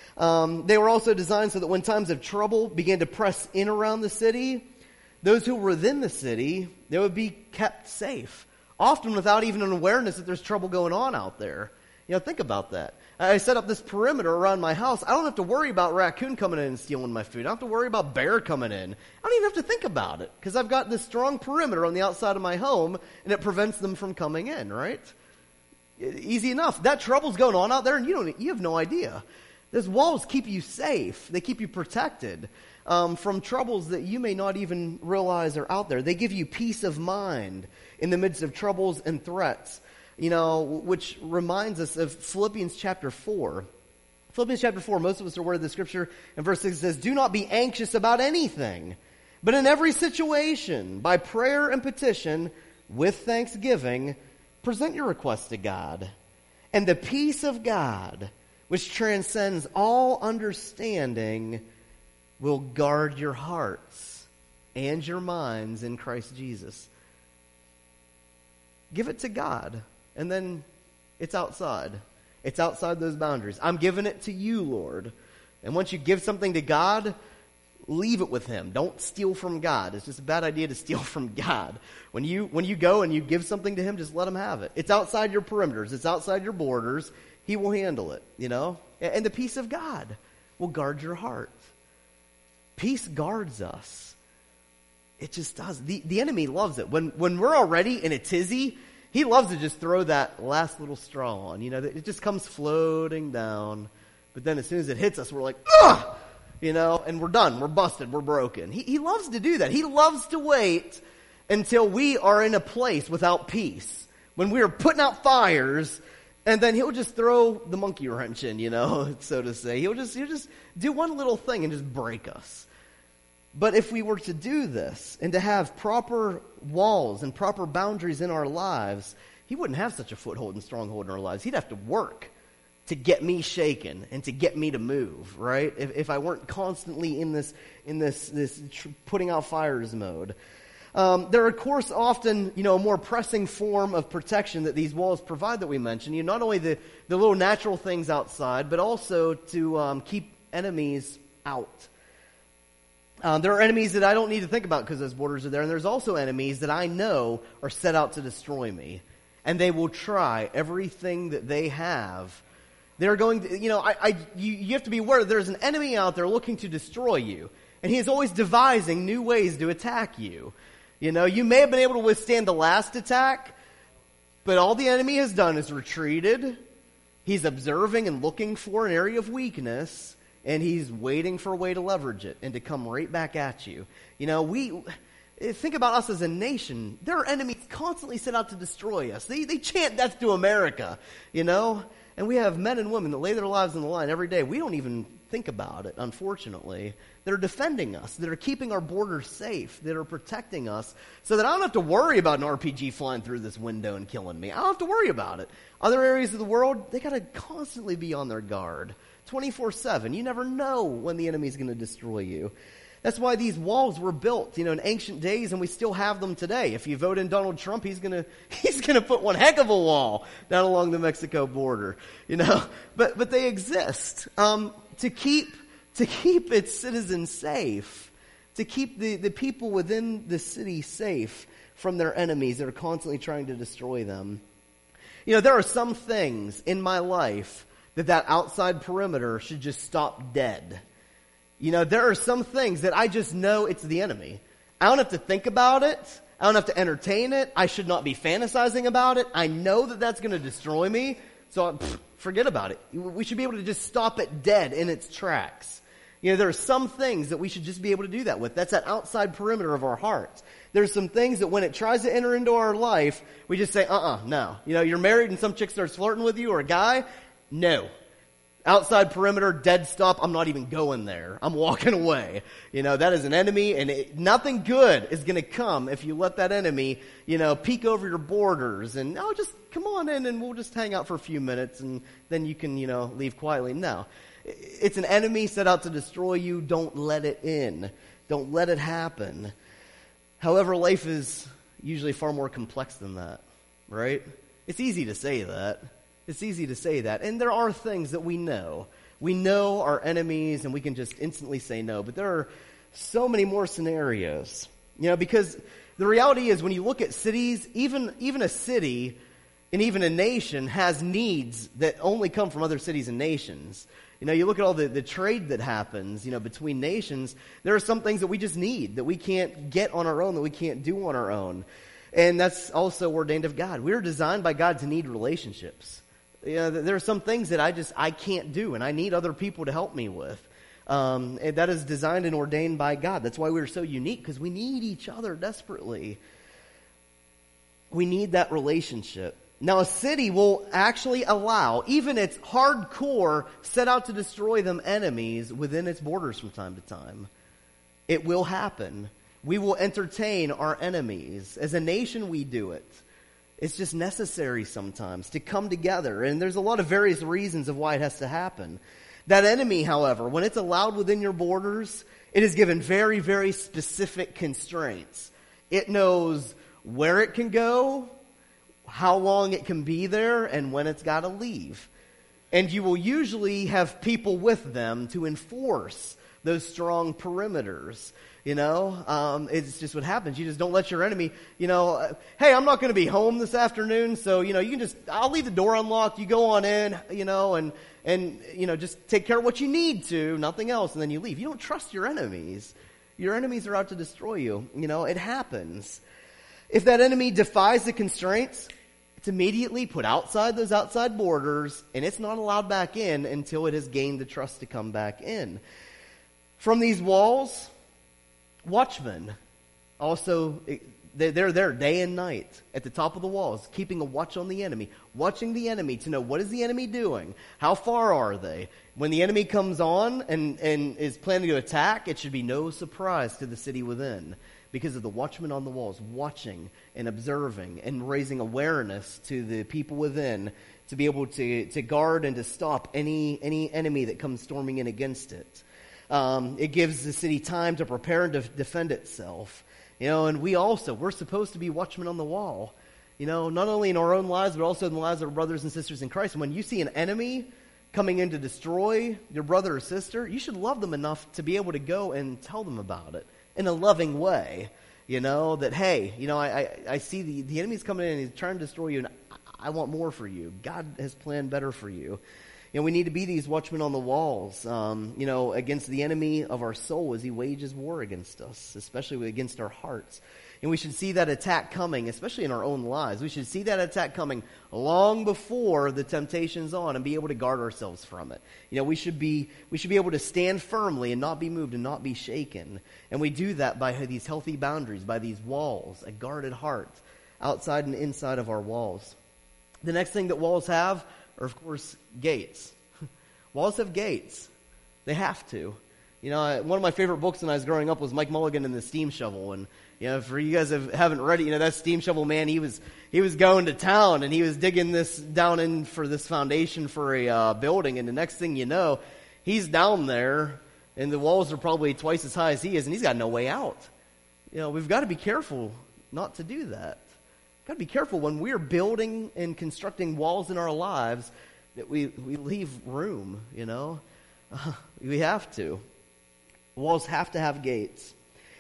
Um, they were also designed so that when times of trouble began to press in around the city, those who were within the city, they would be kept safe. Often without even an awareness that there's trouble going on out there. You know, think about that. I set up this perimeter around my house. I don't have to worry about raccoon coming in and stealing my food. I don't have to worry about bear coming in. I don't even have to think about it because I've got this strong perimeter on the outside of my home and it prevents them from coming in, right? Easy enough. That trouble's going on out there and you don't, you have no idea. Those walls keep you safe. They keep you protected um, from troubles that you may not even realize are out there. They give you peace of mind in the midst of troubles and threats. You know, which reminds us of Philippians chapter four. Philippians chapter four, most of us are aware of the scripture. In verse six it says, do not be anxious about anything, but in every situation, by prayer and petition, with thanksgiving, present your requests to God. And the peace of God, which transcends all understanding, will guard your hearts and your minds in Christ Jesus. Give it to God, and then it's outside. It's outside those boundaries. I'm giving it to you, Lord. And once you give something to God, leave it with him. Don't steal from God. It's just a bad idea to steal from God. When you when you go and you give something to him, just let him have it. It's outside your perimeters. It's outside your borders. He will handle it, you know? And the peace of God will guard your heart. Peace guards us. It just does. The, the enemy loves it. When when we're already in a tizzy, he loves to just throw that last little straw on. You know, it just comes floating down. But then as soon as it hits us, we're like, ugh! You know, and we're done. We're busted. We're broken. He, he loves to do that. He loves to wait until we are in a place without peace. When we are putting out fires, and then he'll just throw the monkey wrench in, you know, so to say. He'll just, he'll just do one little thing and just break us. But if we were to do this and to have proper walls and proper boundaries in our lives, he wouldn't have such a foothold and stronghold in our lives. He'd have to work to get me shaken and to get me to move, right? If, if I weren't constantly in this in this this tr- putting out fires mode. Um, there are, of course, often, you know, a more pressing form of protection that these walls provide that we mentioned. You know, not only the, the little natural things outside, but also to um, keep enemies out. Um, there are enemies that I don't need to think about because those borders are there. And there's also enemies that I know are set out to destroy me. And they will try everything that they have. They're going to, you know, I, I, you, you have to be aware that there's an enemy out there looking to destroy you. And he is always devising new ways to attack you. You know, you may have been able to withstand the last attack, but all the enemy has done is retreated. He's observing and looking for an area of weakness. And he's waiting for a way to leverage it and to come right back at you. You know, we think about us as a nation. There are enemies constantly set out to destroy us. They they chant death to America, you know. And we have men and women that lay their lives on the line every day. We don't even think about it, unfortunately. That are defending us, that are keeping our borders safe, that are protecting us so that I don't have to worry about an R P G flying through this window and killing me. I don't have to worry about it. Other areas of the world, they got to constantly be on their guard. twenty-four seven. You never know when the enemy's going to destroy you. That's why these walls were built, you know, in ancient days, and we still have them today. If you vote in Donald Trump, he's going to he's going to put one heck of a wall down along the Mexico border, you know. But but they exist um, to keep to keep its citizens safe, to keep the, the people within the city safe from their enemies that are constantly trying to destroy them. You know, there are some things in my life that that outside perimeter should just stop dead. You know, there are some things that I just know it's the enemy. I don't have to think about it. I don't have to entertain it. I should not be fantasizing about it. I know that that's going to destroy me, so pff, forget about it. We should be able to just stop it dead in its tracks. You know, there are some things that we should just be able to do that with. That's that outside perimeter of our hearts. There's some things that when it tries to enter into our life, we just say, uh-uh, no. You know, you're married and some chick starts flirting with you, or a guy. No. Outside perimeter, dead stop, I'm not even going there. I'm walking away. You know, that is an enemy, and it, nothing good is going to come if you let that enemy, you know, peek over your borders and, oh, just come on in and we'll just hang out for a few minutes and then you can, you know, leave quietly. No. It's an enemy set out to destroy you. Don't let it in. Don't let it happen. However, life is usually far more complex than that, right? It's easy to say that. It's easy to say that. And there are things that we know. We know our enemies and we can just instantly say no. But there are so many more scenarios. You know, because the reality is when you look at cities, even even a city and even a nation has needs that only come from other cities and nations. You know, you look at all the, the trade that happens, you know, between nations. There are some things that we just need, that we can't get on our own, that we can't do on our own. And that's also ordained of God. We were designed by God to need relationships. You know, there are some things that I just, I can't do, and I need other people to help me with. Um, and that is designed and ordained by God. That's why we're so unique, because we need each other desperately. We need that relationship. Now, a city will actually allow even its hardcore, set out to destroy them enemies within its borders from time to time. It will happen. We will entertain our enemies. As a nation, we do it. It's just necessary sometimes to come together. And there's a lot of various reasons of why it has to happen. That enemy, however, when it's allowed within your borders, It is given very, very specific constraints. It knows where it can go, how long it can be there, and when it's got to leave. And you will usually have people with them to enforce those strong perimeters. You know, um, it's just what happens. You just don't let your enemy, you know, uh, hey, I'm not going to be home this afternoon, so, you know, you can just, I'll leave the door unlocked, you go on in, you know, and, and, you know, just take care of what you need to, nothing else, and then you leave. You don't trust your enemies. Your enemies are out to destroy you. You know, it happens. If that enemy defies the constraints, it's immediately put outside those outside borders, and it's not allowed back in until it has gained the trust to come back in. From these walls, watchmen also, they're there day and night at the top of the walls, keeping a watch on the enemy, watching the enemy to know what is the enemy doing, how far are they. When the enemy comes on and, and is planning to attack, it should be no surprise to the city within, because of the watchmen on the walls watching and observing and raising awareness to the people within to be able to, to guard and to stop any, any enemy that comes storming in against it. Um, it gives the city time to prepare and to defend itself. You know, and we also, we're supposed to be watchmen on the wall. You know, not only in our own lives, but also in the lives of our brothers and sisters in Christ. And when you see an enemy coming in to destroy your brother or sister, you should love them enough to be able to go and tell them about it in a loving way. You know, that, hey, you know, I, I, I see the, the enemy's coming in and he's trying to destroy you, and I, I want more for you. God has planned better for you. You know, we need to be these watchmen on the walls, um, you know, against the enemy of our soul as he wages war against us, especially against our hearts. And we should see that attack coming, especially in our own lives. We should see that attack coming long before the temptation's on and be able to guard ourselves from it. You know, we should be we should be able to stand firmly and not be moved and not be shaken. And we do that by these healthy boundaries, by these walls, a guarded heart, outside and inside of our walls. The next thing that walls have are, of course, gates. Walls have gates. They have to. You know, I, one of my favorite books when I was growing up was Mike Mulligan and the Steam Shovel. And, you know, for you guys who haven't read it, you know, that Steam Shovel man, he was he was going to town and he was digging this down in for this foundation for a uh, building. And the next thing you know, he's down there and the walls are probably twice as high as he is, and he's got no way out. You know, we've got to be careful not to do that. Got to be careful when we're building and constructing walls in our lives that we, we leave room, you know. Uh, we have to. Walls have to have gates.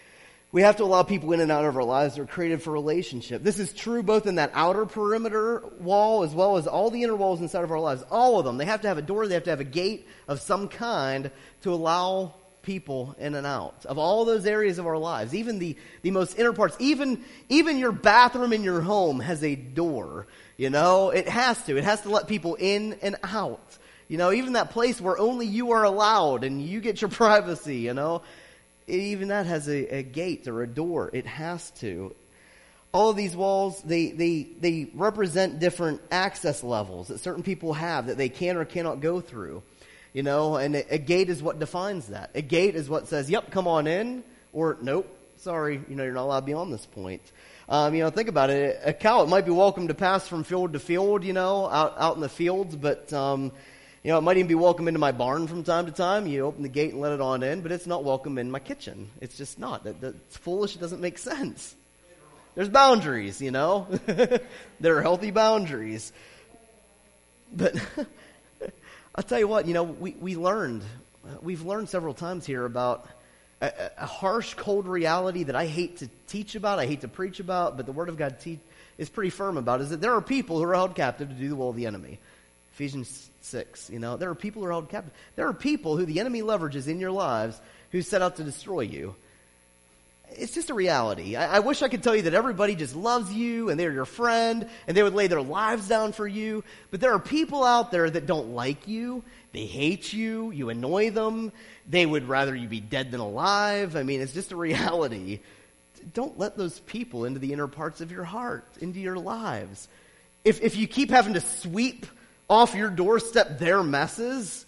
We have to allow people in and out of our lives that are created for relationship. This is true both in that outer perimeter wall as well as all the inner walls inside of our lives. All of them. They have to have a door. They have to have a gate of some kind to allow people in and out of all those areas of our lives, even the, the most inner parts. Even, even your bathroom in your home has a door, you know. It has to. It has to let people in and out. You know, even that place where only you are allowed and you get your privacy, you know. It, even that has a, a gate or a door. It has to. All of these walls, they, they, they represent different access levels that certain people have that they can or cannot go through. You know, and a, a gate is what defines that. A gate is what says, yep, come on in, or nope, sorry, you know, you're not allowed beyond this point. Um, you know, think about it. A cow, it might be welcome to pass from field to field, you know, out, out in the fields, but, um, you know, it might even be welcome into my barn from time to time. You open the gate and let it on in, but it's not welcome in my kitchen. It's just not. That, that's foolish. It doesn't make sense. There's boundaries, you know. There are healthy boundaries. But I'll tell you what, you know, we, we learned, we've learned several times here about a, a harsh, cold reality that I hate to teach about, I hate to preach about, but the Word of God te- is pretty firm about, is that there are people who are held captive to do the will of the enemy. Ephesians six, you know, there are people who are held captive. There are people who the enemy leverages in your lives who set out to destroy you. It's just a reality. I, I wish I could tell you that everybody just loves you and they're your friend and they would lay their lives down for you. But there are people out there that don't like you. They hate you. You annoy them. They would rather you be dead than alive. I mean, it's just a reality. Don't let those people into the inner parts of your heart, into your lives. If if you keep having to sweep off your doorstep their messes,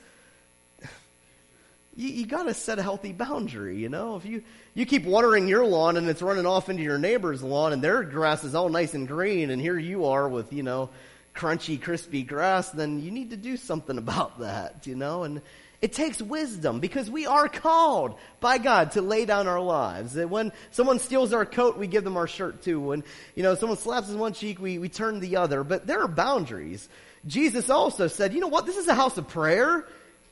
You, you got to set a healthy boundary, you know. If you, you keep watering your lawn and it's running off into your neighbor's lawn and their grass is all nice and green and here you are with, you know, crunchy, crispy grass, then you need to do something about that, you know. And It takes wisdom because we are called by God to lay down our lives. That when someone steals our coat, we give them our shirt too. When, you know, someone slaps us on one cheek, we, we turn the other. But there are boundaries. Jesus also said, you know what, this is a house of prayer.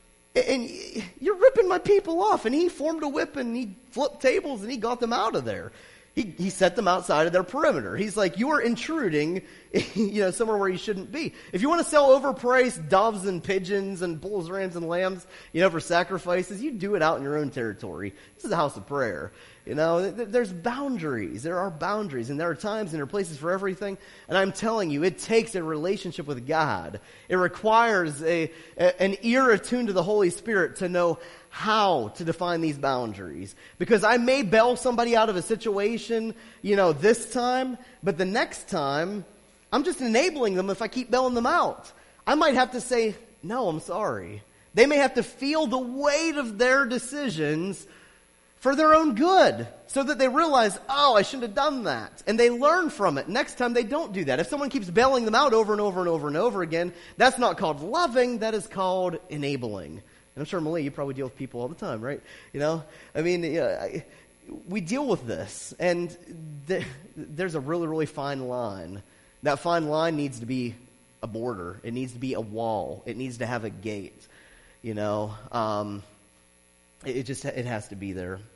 And you're ripping my people off. And he formed a whip and he flipped tables and he got them out of there. He, he set them outside of their perimeter. He's like, you are intruding, you know, somewhere where you shouldn't be. If you want to sell overpriced doves and pigeons and bulls, rams, and lambs, you know, for sacrifices, you do it out in your own territory. This is a house of prayer. You know, there's boundaries. There are boundaries, and there are times and there are places for everything. And I'm telling you, it takes a relationship with God. It requires a, a an ear attuned to the Holy Spirit to know how to define these boundaries. Because I may bail somebody out of a situation, you know, this time, but the next time, I'm just enabling them if I keep bailing them out. I might have to say, no, I'm sorry. They may have to feel the weight of their decisions for their own good, so that they realize, oh, I shouldn't have done that. And they learn from it. Next time they don't do that. If someone keeps bailing them out over and over and over and over again, that's not called loving, that is called enabling. And I'm sure, Malia, you probably deal with people all the time, right? You know, I mean, yeah, I, we deal with this, and th- there's a really, really fine line. That fine line needs to be a border. It needs to be a wall. It needs to have a gate. You know, um, it, it just it has to be there.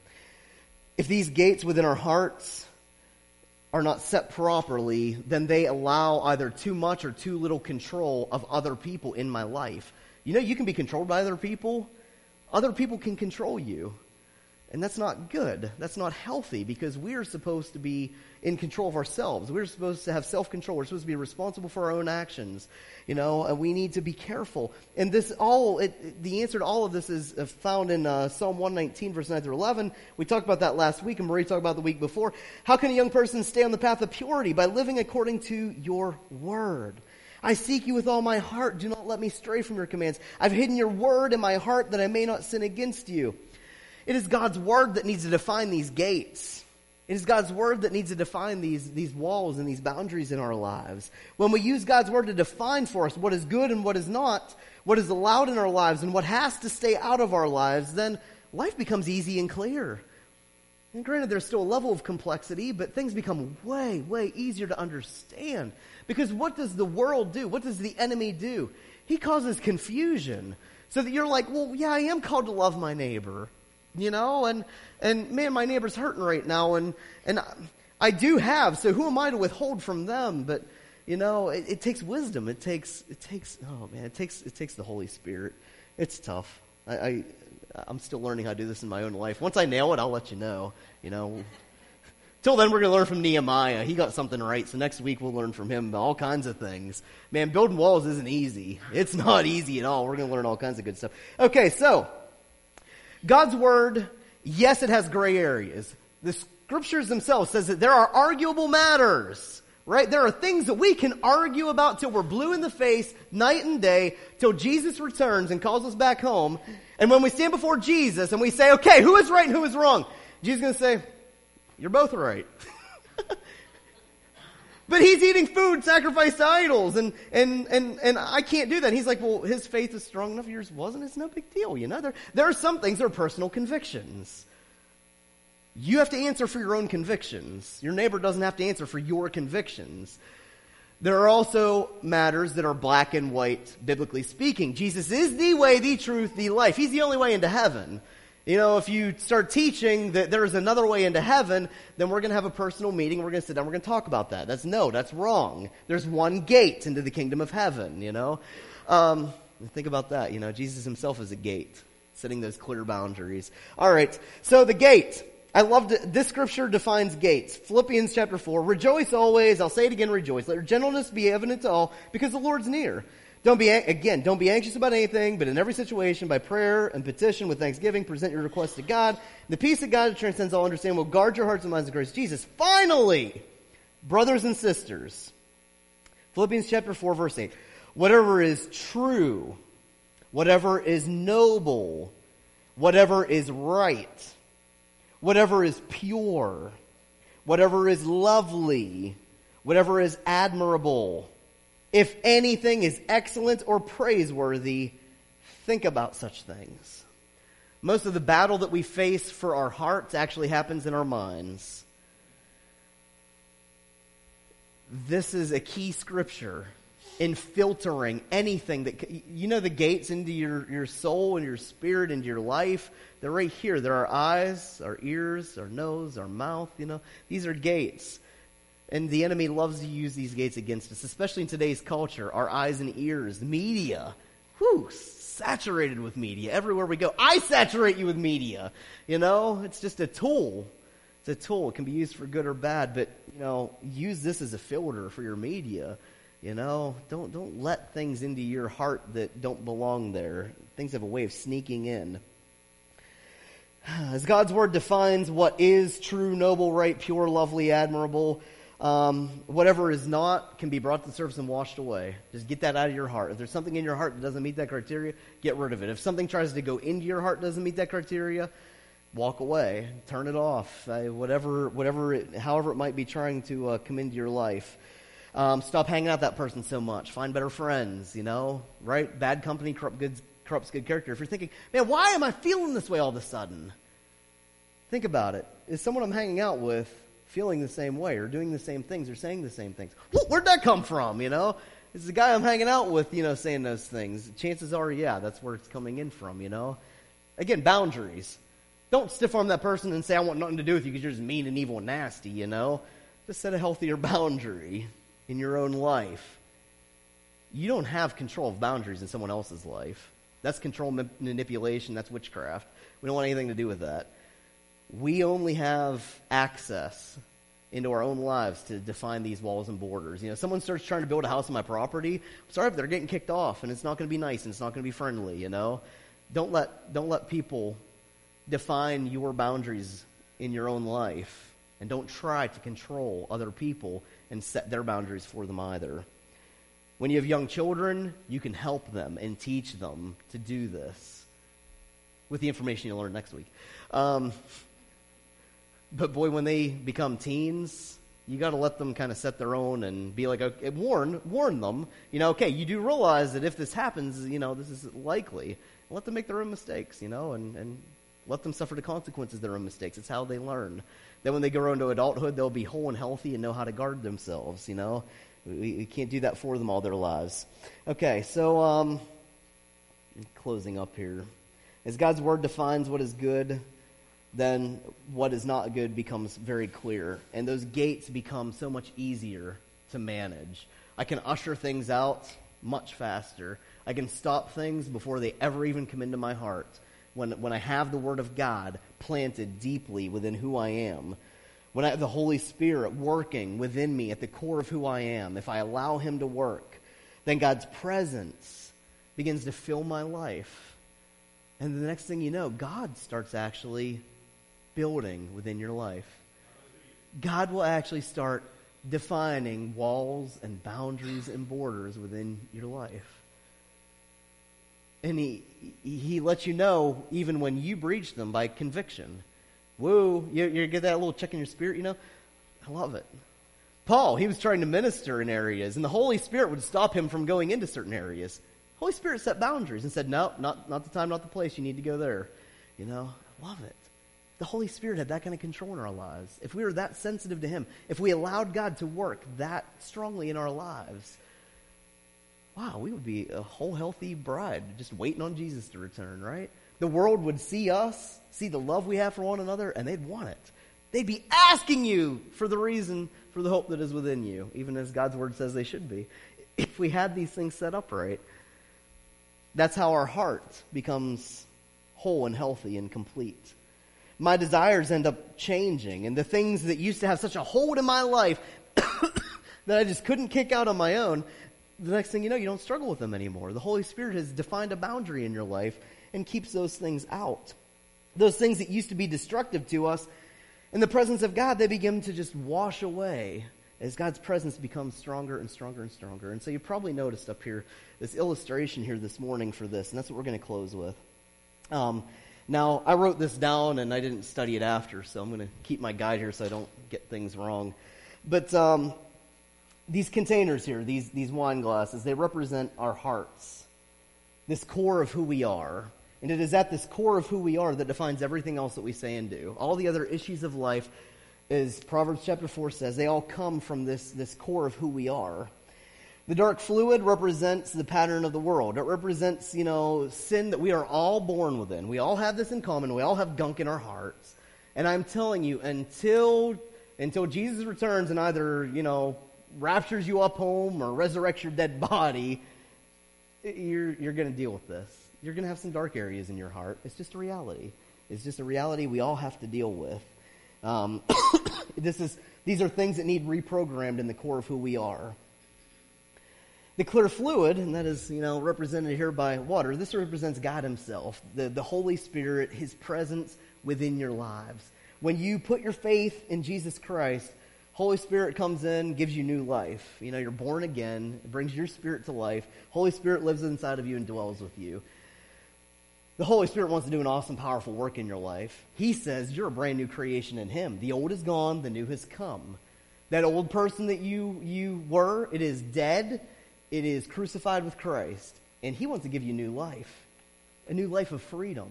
If these gates within our hearts are not set properly, then they allow either too much or too little control of other people in my life. You know, you can be controlled by other people. Other people can control you. And that's not good. That's not healthy, because we are supposed to be in control of ourselves. We're supposed to have self-control. We're supposed to be responsible for our own actions. You know, and we need to be careful. And this all, it, the answer to all of this is found in uh, Psalm one nineteen, verse nine through eleven. We talked about that last week, and Marie talked about it the week before. How can a young person stay on the path of purity? By living according to your word. I seek you with all my heart. Do not let me stray from your commands. I've hidden your word in my heart that I may not sin against you. It is God's word that needs to define these gates. It is God's word that needs to define these, these walls and these boundaries in our lives. When we use God's word to define for us what is good and what is not, what is allowed in our lives and what has to stay out of our lives, then life becomes easy and clear. And granted, there's still a level of complexity, but things become way, way easier to understand. Because what does the world do? What does the enemy do? He causes confusion. So that you're like, well, yeah, I am called to love my neighbor. You know, and, and man, my neighbor's hurting right now, and, and I do have, so who am I to withhold from them? But, you know, it, it takes wisdom. It takes, it takes, oh man, it takes, it takes the Holy Spirit. It's tough. I, I, I'm still learning how to do this in my own life. Once I nail it, I'll let you know, you know. Till then, we're going to learn from Nehemiah. He got something right, so next week we'll learn from him all kinds of things. Man, building walls isn't easy. It's not easy at all. We're going to learn all kinds of good stuff. Okay, so God's word, yes, it has gray areas. The scriptures themselves says that there are arguable matters, right? There are things that we can argue about till we're blue in the face, night and day, till Jesus returns and calls us back home. And when we stand before Jesus and we say, okay, who is right and who is wrong? Jesus is going to say, you're both right. But he's eating food sacrificed to idols, and, and, and, and I can't do that. And he's like, well, his faith is strong enough, yours wasn't. It's no big deal, you know. There, there are some things that are personal convictions. You have to answer for your own convictions. Your neighbor doesn't have to answer for your convictions. There are also matters that are black and white, biblically speaking. Jesus is the way, the truth, the life. He's the only way into heaven. You know, if you start teaching that there is another way into heaven, then we're going to have a personal meeting. We're going to sit down. We're going to talk about that. That's no, that's wrong. There's one gate into the kingdom of heaven, you know. Um, think about that. You know, Jesus himself is a gate, setting those clear boundaries. All right, so the gate. I love it. This scripture defines gates. Philippians chapter four. Rejoice always. I'll say it again, rejoice. Let your gentleness be evident to all, because the Lord's near. Don't be, again, don't be anxious about anything, but in every situation, by prayer and petition with thanksgiving, present your requests to God. The peace of God that transcends all understanding will guard your hearts and minds in Christ Jesus. Finally, brothers and sisters, Philippians chapter four, verse eight. Whatever is true, whatever is noble, whatever is right, whatever is pure, whatever is lovely, whatever is admirable, if anything is excellent or praiseworthy, Think about such things. Most of the battle that we face for our hearts actually happens in our minds. This is a key scripture in filtering anything that, you know, the gates into your, your soul and your spirit, into your life, they're right here. There are eyes, our ears, our nose, our mouth, you know. These are gates. And the enemy loves to use these gates against us, especially in today's culture. Our eyes and ears, media, whew, saturated with media everywhere we go. I saturate you with media. You know, it's just a tool. It's a tool. It can be used for good or bad, but, you know, use this as a filter for your media. You know, don't don't let things into your heart that don't belong there. Things have a way of sneaking in. As God's word defines what is true, noble, right, pure, lovely, admirable, Um, whatever is not can be brought to the surface and washed away. Just get that out of your heart. If there's something in your heart that doesn't meet that criteria, get rid of it. If something tries to go into your heart that doesn't meet that criteria, walk away. Turn it off. Uh, whatever, whatever, it, however it might be trying to uh, come into your life. Um, stop hanging out with that person so much. Find better friends, you know, right? Bad company corrupt good, corrupts good character. If you're thinking, man, why am I feeling this way all of a sudden? Think about it. Is someone I'm hanging out with feeling the same way or doing the same things or saying the same things? Where'd that come from, you know? It's the guy I'm hanging out with, you know, saying those things. Chances are, yeah, that's where it's coming in from, you know? Again, boundaries. Don't stiff-arm that person and say, I want nothing to do with you because you're just mean and evil and nasty, you know? Just set a healthier boundary in your own life. You don't have control of boundaries in someone else's life. That's control ma- manipulation. That's witchcraft. We don't want anything to do with that. We only have access into our own lives to define these walls and borders. You know, someone starts trying to build a house on my property. I'm sorry, but they're getting kicked off, and it's not going to be nice, and it's not going to be friendly. You know, don't let don't let people define your boundaries in your own life, and don't try to control other people and set their boundaries for them either. When you have young children, you can help them and teach them to do this with the information you'll learn next week. Um, But boy, when they become teens, you got to let them kind of set their own and be like, okay, warn, warn them. You know, okay, you do realize that if this happens, you know, this is likely. Let them make their own mistakes, you know, and, and let them suffer the consequences of their own mistakes. It's how they learn. Then when they grow into adulthood, they'll be whole and healthy and know how to guard themselves, you know. We, we can't do that for them all their lives. Okay, so um, closing up here. As God's word defines what is good, then what is not good becomes very clear. And those gates become so much easier to manage. I can usher things out much faster. I can stop things before they ever even come into my heart. When, when I have the Word of God planted deeply within who I am. When I have the Holy Spirit working within me at the core of who I am. If I allow Him to work, then God's presence begins to fill my life. And the next thing you know, God starts actually building within your life. God will actually start defining walls and boundaries and borders within your life. And he he lets you know even when you breach them by conviction. Woo, you, you get that little check in your spirit, you know? I love it. Paul, he was trying to minister in areas, and the Holy Spirit would stop him from going into certain areas. Holy Spirit set boundaries and said, no, not, not the time, not the place. You need to go there. You know, I love it. The Holy Spirit had that kind of control in our lives. If we were that sensitive to Him, if we allowed God to work that strongly in our lives, wow, we would be a whole healthy bride just waiting on Jesus to return, right? The world would see us, see the love we have for one another, and they'd want it. They'd be asking you for the reason, for the hope that is within you, even as God's Word says they should be. If we had these things set up right, that's how our heart becomes whole and healthy and complete. My desires end up changing, and the things that used to have such a hold in my life that I just couldn't kick out on my own, the next thing you know, you don't struggle with them anymore. The Holy Spirit has defined a boundary in your life and keeps those things out. Those things that used to be destructive to us, in the presence of God, they begin to just wash away as God's presence becomes stronger and stronger and stronger. And so you probably noticed up here this illustration here this morning for this, and that's what we're going to close with. Um, now, I wrote this down, and I didn't study it after, so I'm going to keep my guide here so I don't get things wrong. But um, these containers here, these, these wine glasses, they represent our hearts. this core of who we are. And it is at this core of who we are that defines everything else that we say and do. All the other issues of life, as Proverbs chapter four says, they all come from this, this core of who we are. The dark fluid represents the pattern of the world. It represents, you know, sin that we are all born within. We all have this in common. We all have gunk in our hearts. And I'm telling you, until until Jesus returns and either, you know, raptures you up home or resurrects your dead body, you're you're going to deal with this. You're going to have some dark areas in your heart. It's just a reality. It's just a reality we all have to deal with. Um, this is these are things that need reprogrammed in the core of who we are. The clear fluid, and that is, you know, represented here by water, this represents God himself, the, the Holy Spirit, his presence within your lives. When you put your faith in Jesus Christ, Holy Spirit comes in, gives you new life. You know, you're born again. It brings your spirit to life. Holy Spirit lives inside of you and dwells with you. The Holy Spirit wants to do an awesome, powerful work in your life. He says you're a brand new creation in him. The old is gone, the new has come. That old person that you, you were, it is dead. It is crucified with Christ. And he wants to give you new life. A new life of freedom.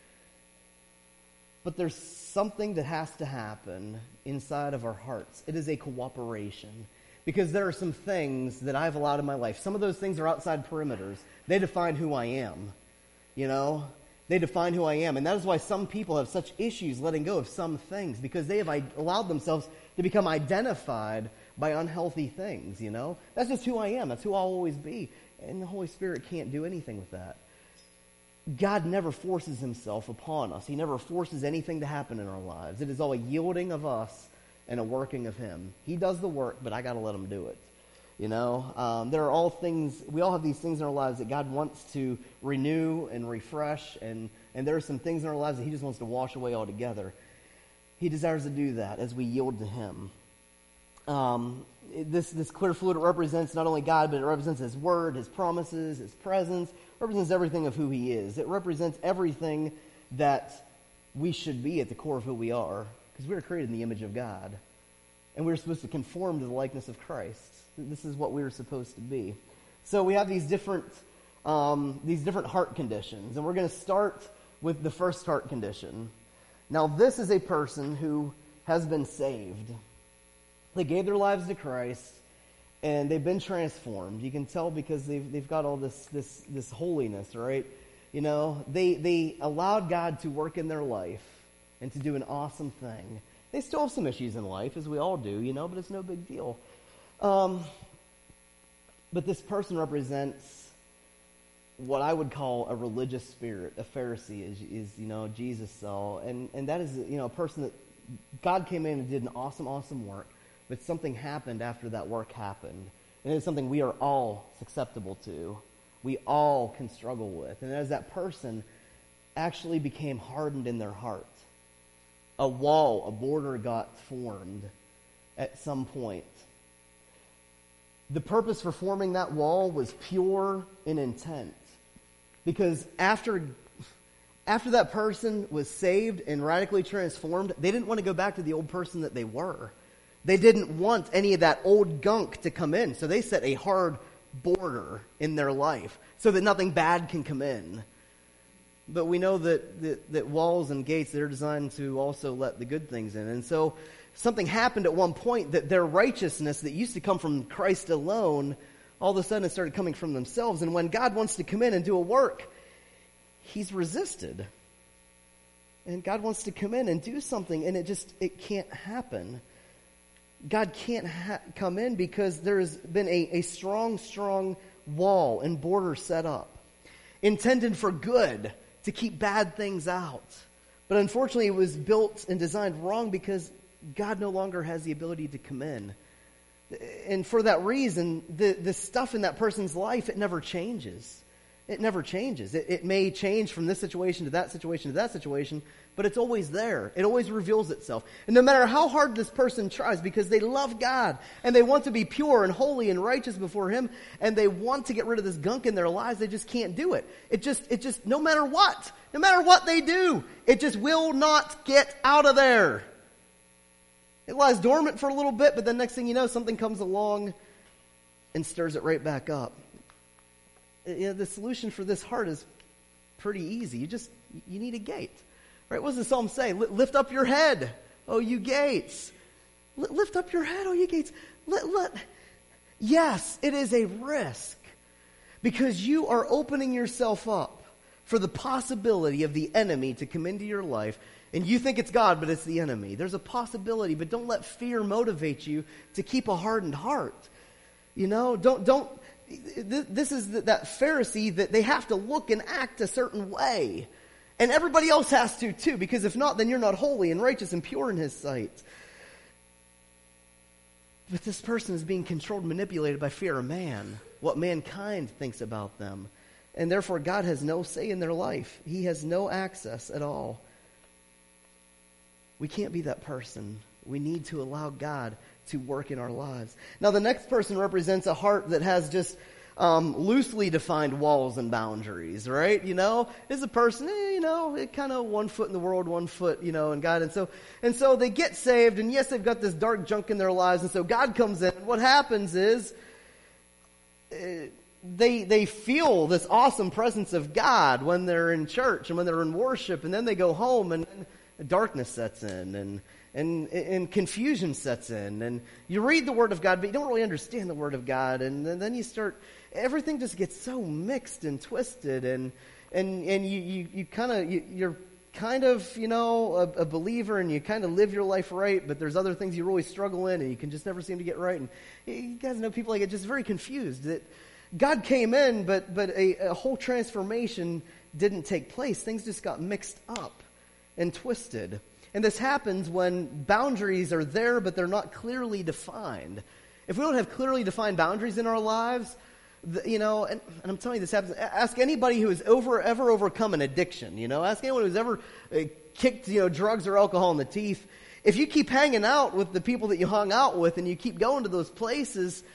But there's something that has to happen inside of our hearts. It is a cooperation. Because there are some things that I've allowed in my life. Some of those things are outside perimeters. They define who I am. You know? They define who I am. And that is why some people have such issues letting go of some things. Because they have allowed themselves to become identified by unhealthy things, you know? That's just who I am. That's who I'll always be. And the Holy Spirit can't do anything with that. God never forces himself upon us. He never forces anything to happen in our lives. It is all a yielding of us and a working of him. He does the work, but I got to let him do it. You know, um, there are all things, we all have these things in our lives that God wants to renew and refresh, and, and there are some things in our lives that he just wants to wash away altogether. He desires to do that as we yield to him. Um, this this clear fluid represents not only God, but it represents his word, his promises, his presence. It represents everything of who he is. It represents everything that we should be at the core of who we are, because we were created in the image of God, and we were supposed to conform to the likeness of Christ. This is what we were supposed to be. So we have these different um, these different heart conditions, and we're going to start with the first heart condition. Now, this is a person who has been saved. They gave their lives to Christ, and they've been transformed. You can tell because they've they've got all this this this holiness, right? You know, they they allowed God to work in their life and to do an awesome thing. They still have some issues in life, as we all do, you know, but it's no big deal. Um, but this person represents what I would call a religious spirit. A Pharisee is, is you know, Jesus saw, and and that is, you know, a person that God came in and did an awesome, awesome work. But something happened after that work happened. And it's something we are all susceptible to. We all can struggle with. And as that person actually became hardened in their heart, a wall, a border got formed at some point. The purpose for forming that wall was pure in intent. Because after, after that person was saved and radically transformed, they didn't want to go back to the old person that they were. They didn't want any of that old gunk to come in, so they set a hard border in their life so that nothing bad can come in. But we know that, that, that walls and gates, they're designed to also let the good things in. And so something happened at one point that their righteousness that used to come from Christ alone, all of a sudden it started coming from themselves. And when God wants to come in and do a work, he's resisted. And God wants to come in and do something, and it just, it can't happen. God can't ha- come in because there has been a, a strong, strong wall and border set up, intended for good, to keep bad things out. But unfortunately, it was built and designed wrong because God no longer has the ability to come in. And for that reason, the, the stuff in that person's life, it never changes. It never changes. It, it may change from this situation to that situation to that situation, but it's always there. It always reveals itself. And no matter how hard this person tries, because they love God, and they want to be pure and holy and righteous before him, and they want to get rid of this gunk in their lives, they just can't do it. It just, it just, no matter what, no matter what they do, it just will not get out of there. It lies dormant for a little bit, but then next thing you know, something comes along and stirs it right back up. you know, the solution for this heart is pretty easy. You just, you need a gate. Right? What does the psalm say? Lift up your head, oh you gates. Lift up your head, oh you gates. Let, let, yes, it is a risk because you are opening yourself up for the possibility of the enemy to come into your life. And you think it's God, but it's the enemy. There's a possibility, but don't let fear motivate you to keep a hardened heart. You know, don't, don't, this is that Pharisee that they have to look and act a certain way. And everybody else has to too, because if not, then you're not holy and righteous and pure in his sight. But this person is being controlled and manipulated by fear of man, what mankind thinks about them. And therefore, God has no say in their life. He has no access at all. We can't be that person. We need to allow God to work in our lives. Now, the next person represents a heart that has just um, loosely defined walls and boundaries, right? You know, is a person, eh, you know, it kind of one foot in the world, one foot, you know, in God. And so, and so they get saved, and yes, they've got this dark junk in their lives, and so God comes in. And what happens is uh, they they feel this awesome presence of God when they're in church and when they're in worship, and then they go home and, and darkness sets in, and And, and confusion sets in, and you read the Word of God, but you don't really understand the Word of God, and then, then you start, everything just gets so mixed and twisted, and and and you you, you kind of you, you're kind of you know a, a believer, and you kind of live your life right, but there's other things you really struggle in, and you can just never seem to get right, and you guys know people like it, just very confused that God came in, but but a, a whole transformation didn't take place. Things just got mixed up and twisted. And this happens when boundaries are there, but they're not clearly defined. If we don't have clearly defined boundaries in our lives, the, you know, and, and I'm telling you this happens. Ask anybody who has over, ever overcome an addiction, you know. Ask anyone who's ever uh, kicked, you know, drugs or alcohol in the teeth. If you keep hanging out with the people that you hung out with and you keep going to those places,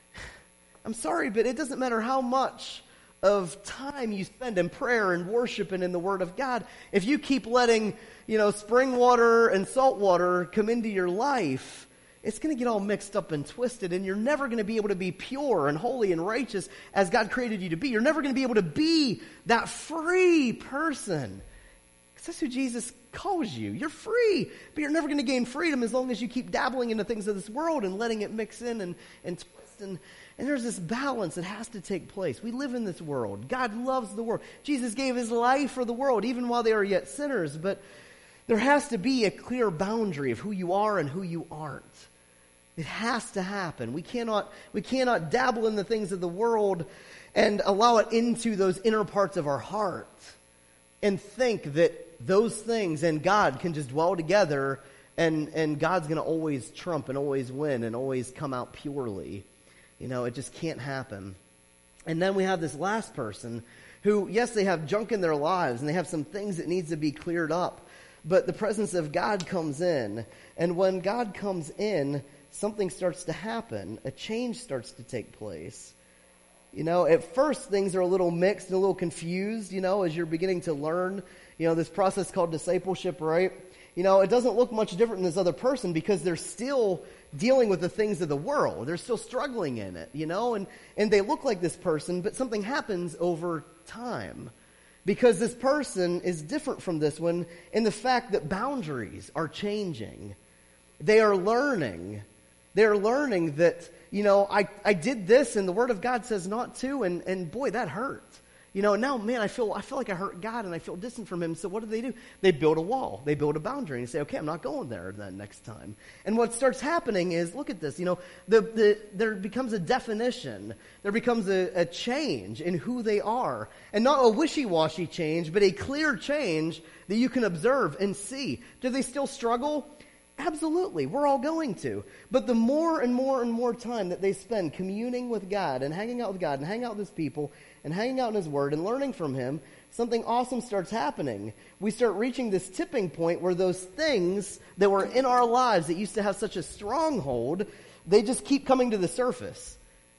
I'm sorry, but it doesn't matter how much of time you spend in prayer and worship and in the Word of God, if you keep letting, you know, spring water and salt water come into your life, it's going to get all mixed up and twisted, and you're never going to be able to be pure and holy and righteous as God created you to be. You're never going to be able to be that free person. Because that's who Jesus calls you. You're free, but you're never going to gain freedom as long as you keep dabbling into things of this world and letting it mix in and, and twist and And there's this balance that has to take place. We live in this world. God loves the world. Jesus gave his life for the world, even while they are yet sinners. But there has to be a clear boundary of who you are and who you aren't. It has to happen. We cannot, we cannot dabble in the things of the world and allow it into those inner parts of our heart and think that those things and God can just dwell together, and, and God's going to always trump and always win and always come out purely. You know, it just can't happen. And then we have this last person who, yes, they have junk in their lives and they have some things that needs to be cleared up, but the presence of God comes in. And when God comes in, something starts to happen. A change starts to take place. You know, at first things are a little mixed and a little confused, you know, as you're beginning to learn, you know, this process called discipleship, right? You know, it doesn't look much different than this other person because they're still dealing with the things of the world. They're still struggling in it, you know, and, and they look like this person, but something happens over time because this person is different from this one in the fact that boundaries are changing. They are learning. They're learning that, you know, I, I did this and the Word of God says not to, and, and boy, that hurt. You know, now, man, I feel I feel like I hurt God and I feel distant from Him. So what do they do? They build a wall. They build a boundary and say, okay, I'm not going there then next time. And what starts happening is, look at this, you know, the, the there becomes a definition. There becomes a, a change in who they are. And not a wishy-washy change, but a clear change that you can observe and see. Do they still struggle? Absolutely. We're all going to. But the more and more and more time that they spend communing with God and hanging out with God and hanging out with His people and hanging out in His Word and learning from Him, something awesome starts happening. We start reaching this tipping point where those things that were in our lives that used to have such a stronghold, they just keep coming to the surface.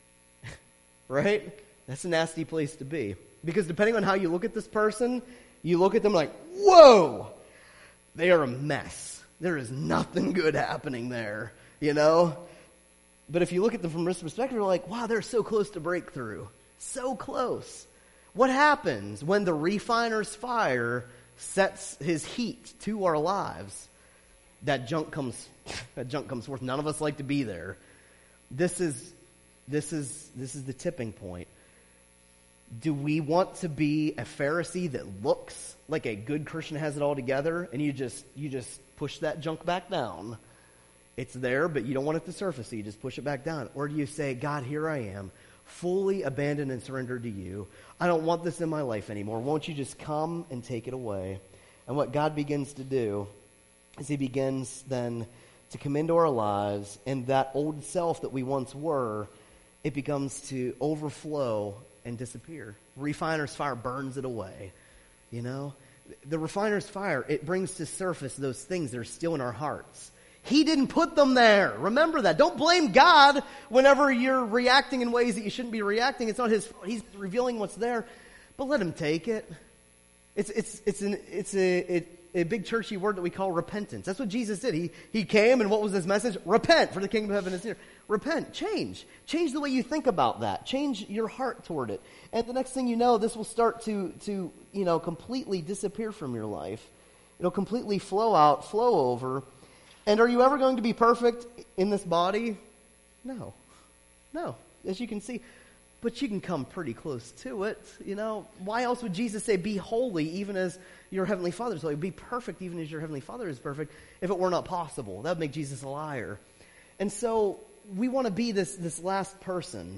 Right? That's a nasty place to be. Because depending on how you look at this person, you look at them like, whoa, they are a mess. There is nothing good happening there, you know? But if you look at them from this perspective, you're like, wow, they're so close to breakthrough. So close. What happens when the refiner's fire sets his heat to our lives? That junk comes that junk comes forth. None of us like to be there. This is this is this is the tipping point. Do we want to be a Pharisee that looks like a good Christian has it all together, and you just you just push that junk back down? It's there, but you don't want it to surface, so you just push it back down. Or do you say, God, here I am, fully abandoned and surrendered to you. I don't want this in my life anymore. Won't you just come and take it away? And what God begins to do is he begins then to come into our lives, and that old self that we once were, it becomes to overflow and disappear. Refiner's fire burns it away. You know, the refiner's fire, it brings to surface those things that are still in our hearts. He didn't put them there. Remember that. Don't blame God whenever you're reacting in ways that you shouldn't be reacting. It's not his fault. He's revealing what's there. But let him take it. It's it's it's an it's a it, a big churchy word that we call repentance. That's what Jesus did. He he came, and what was his message? Repent, for the kingdom of heaven is near. Repent. Change. Change the way you think about that. Change your heart toward it. And the next thing you know, this will start to to you know completely disappear from your life. It'll completely flow out, flow over. And are you ever going to be perfect in this body? No. No, as you can see. But you can come pretty close to it, you know. Why else would Jesus say, be holy even as your heavenly Father is holy? Be perfect even as your heavenly Father is perfect if it were not possible. That would make Jesus a liar. And so we want to be this, this last person.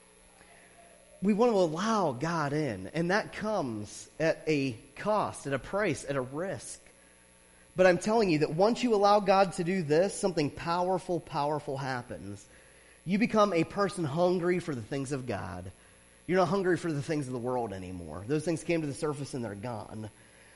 We want to allow God in. And that comes at a cost, at a price, at a risk. But I'm telling you that once you allow God to do this, something powerful, powerful happens. You become a person hungry for the things of God. You're not hungry for the things of the world anymore. Those things came to the surface and they're gone.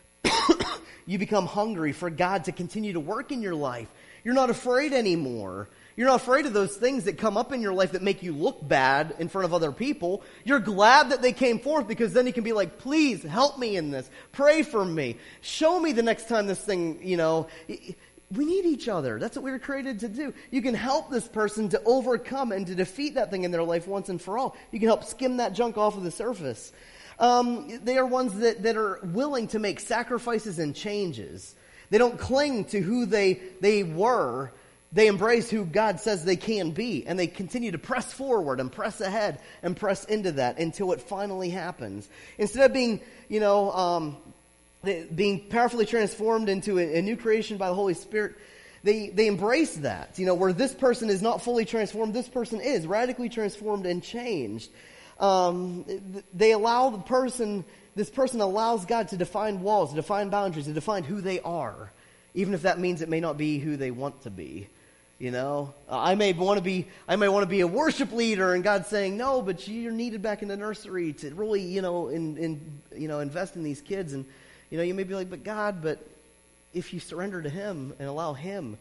You become hungry for God to continue to work in your life. You're not afraid anymore. You're not afraid of those things that come up in your life that make you look bad in front of other people. You're glad that they came forth, because then you can be like, please help me in this. Pray for me. Show me the next time this thing, you know. We need each other. That's what we were created to do. You can help this person to overcome and to defeat that thing in their life once and for all. You can help skim that junk off of the surface. Um, they are ones that, that are willing to make sacrifices and changes. They don't cling to who they, they were. They embrace who God says they can be, and they continue to press forward and press ahead and press into that until it finally happens. Instead of being, you know, um, being powerfully transformed into a, a new creation by the Holy Spirit, they they embrace that. You know, where this person is not fully transformed, this person is radically transformed and changed. Um, they allow the person, this person allows God to define walls, to define boundaries, to define who they are, even if that means it may not be who they want to be. You know, uh, I may want to be, I may want to be a worship leader, and God's saying, no, but you're needed back in the nursery to really, you know, in, in you know, invest in these kids. And, you know, you may be like, but God, but if you surrender to Him and allow Him,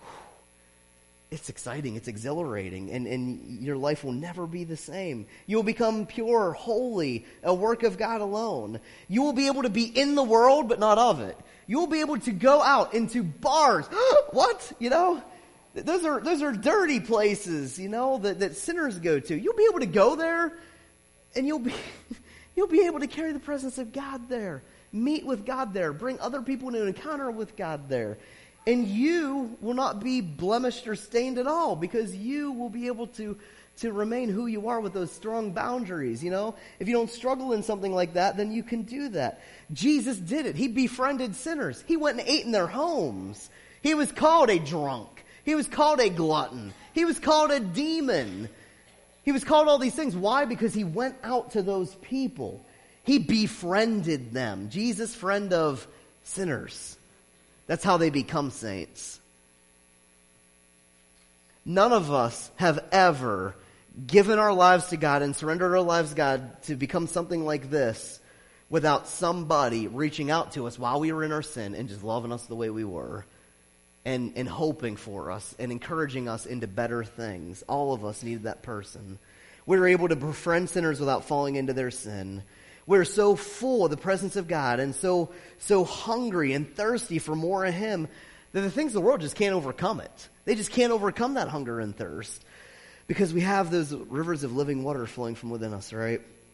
it's exciting, it's exhilarating, and, and your life will never be the same. You will become pure, holy, a work of God alone. You will be able to be in the world, but not of it. You will be able to go out into bars. What? You know? Those are those are dirty places, you know, that, that sinners go to. You'll be able to go there, and you'll be you'll be able to carry the presence of God there, meet with God there, bring other people into an encounter with God there. And you will not be blemished or stained at all, because you will be able to, to remain who you are with those strong boundaries, you know. If you don't struggle in something like that, then you can do that. Jesus did it. He befriended sinners. He went and ate in their homes. He was called a drunk. He was called a glutton. He was called a demon. He was called all these things. Why? Because he went out to those people. He befriended them. Jesus, friend of sinners. That's how they become saints. None of us have ever given our lives to God and surrendered our lives to God to become something like this without somebody reaching out to us while we were in our sin and just loving us the way we were. And, and hoping for us and encouraging us into better things. All of us needed that person. We were able to befriend sinners without falling into their sin. We're so full of the presence of God and so so hungry and thirsty for more of Him that the things of the world just can't overcome it. They just can't overcome that hunger and thirst, because we have those rivers of living water flowing from within us, right?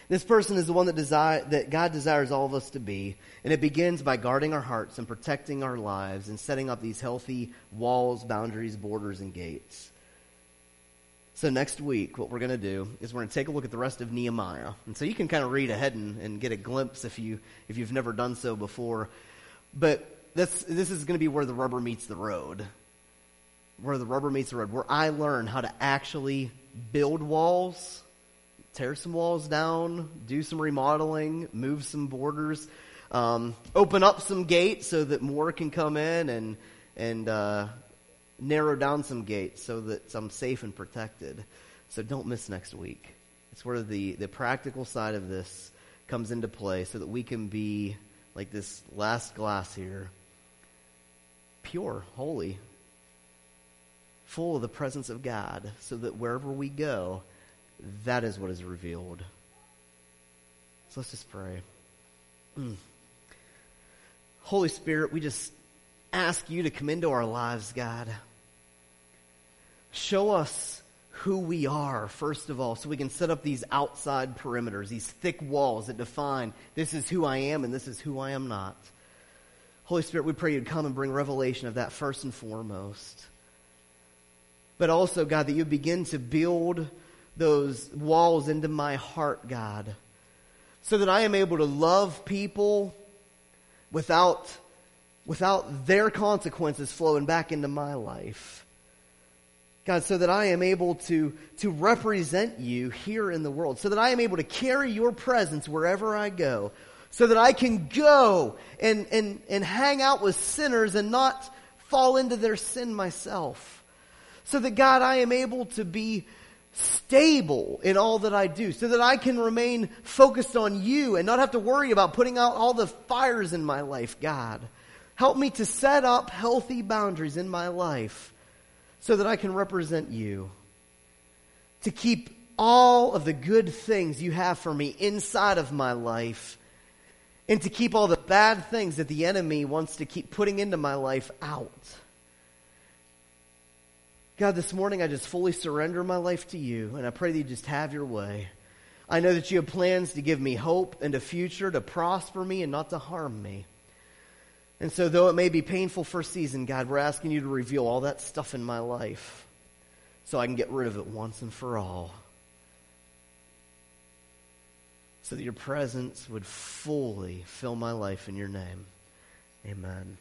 This person is the one that desire, that God desires all of us to be. And it begins by guarding our hearts and protecting our lives and setting up these healthy walls, boundaries, borders, and gates. So next week, what we're going to do is we're going to take a look at the rest of Nehemiah. And so you can kind of read ahead and, and get a glimpse if, you, if you've never done so before. But this, this is going to be where the rubber meets the road. Where the rubber meets the road. Where I learn how to actually build walls, tear some walls down, do some remodeling, move some borders, um, open up some gates so that more can come in, and and uh, narrow down some gates so that I'm safe and protected. So don't miss next week. It's where the, the practical side of this comes into play so that we can be like this last glass here, pure, holy, full of the presence of God, so that wherever we go, that is what is revealed. So let's just pray. Mm. Holy Spirit, we just ask you to come into our lives, God. Show us who we are, first of all, so we can set up these outside perimeters, these thick walls that define this is who I am and this is who I am not. Holy Spirit, we pray you'd come and bring revelation of that first and foremost. But also, God, that you begin to build those walls into my heart, God, so that I am able to love people without, without their consequences flowing back into my life. God, so that I am able to, to represent you here in the world, so that I am able to carry your presence wherever I go, so that I can go and, and, and hang out with sinners and not fall into their sin myself. So that, God, I am able to be stable in all that I do, so that I can remain focused on you and not have to worry about putting out all the fires in my life, God. Help me to set up healthy boundaries in my life so that I can represent you, to keep all of the good things you have for me inside of my life, and to keep all the bad things that the enemy wants to keep putting into my life out. God, this morning I just fully surrender my life to you, and I pray that you just have your way. I know that you have plans to give me hope and a future, to prosper me and not to harm me. And so though it may be painful for a season, God, we're asking you to reveal all that stuff in my life so I can get rid of it once and for all, so that your presence would fully fill my life in your name. Amen.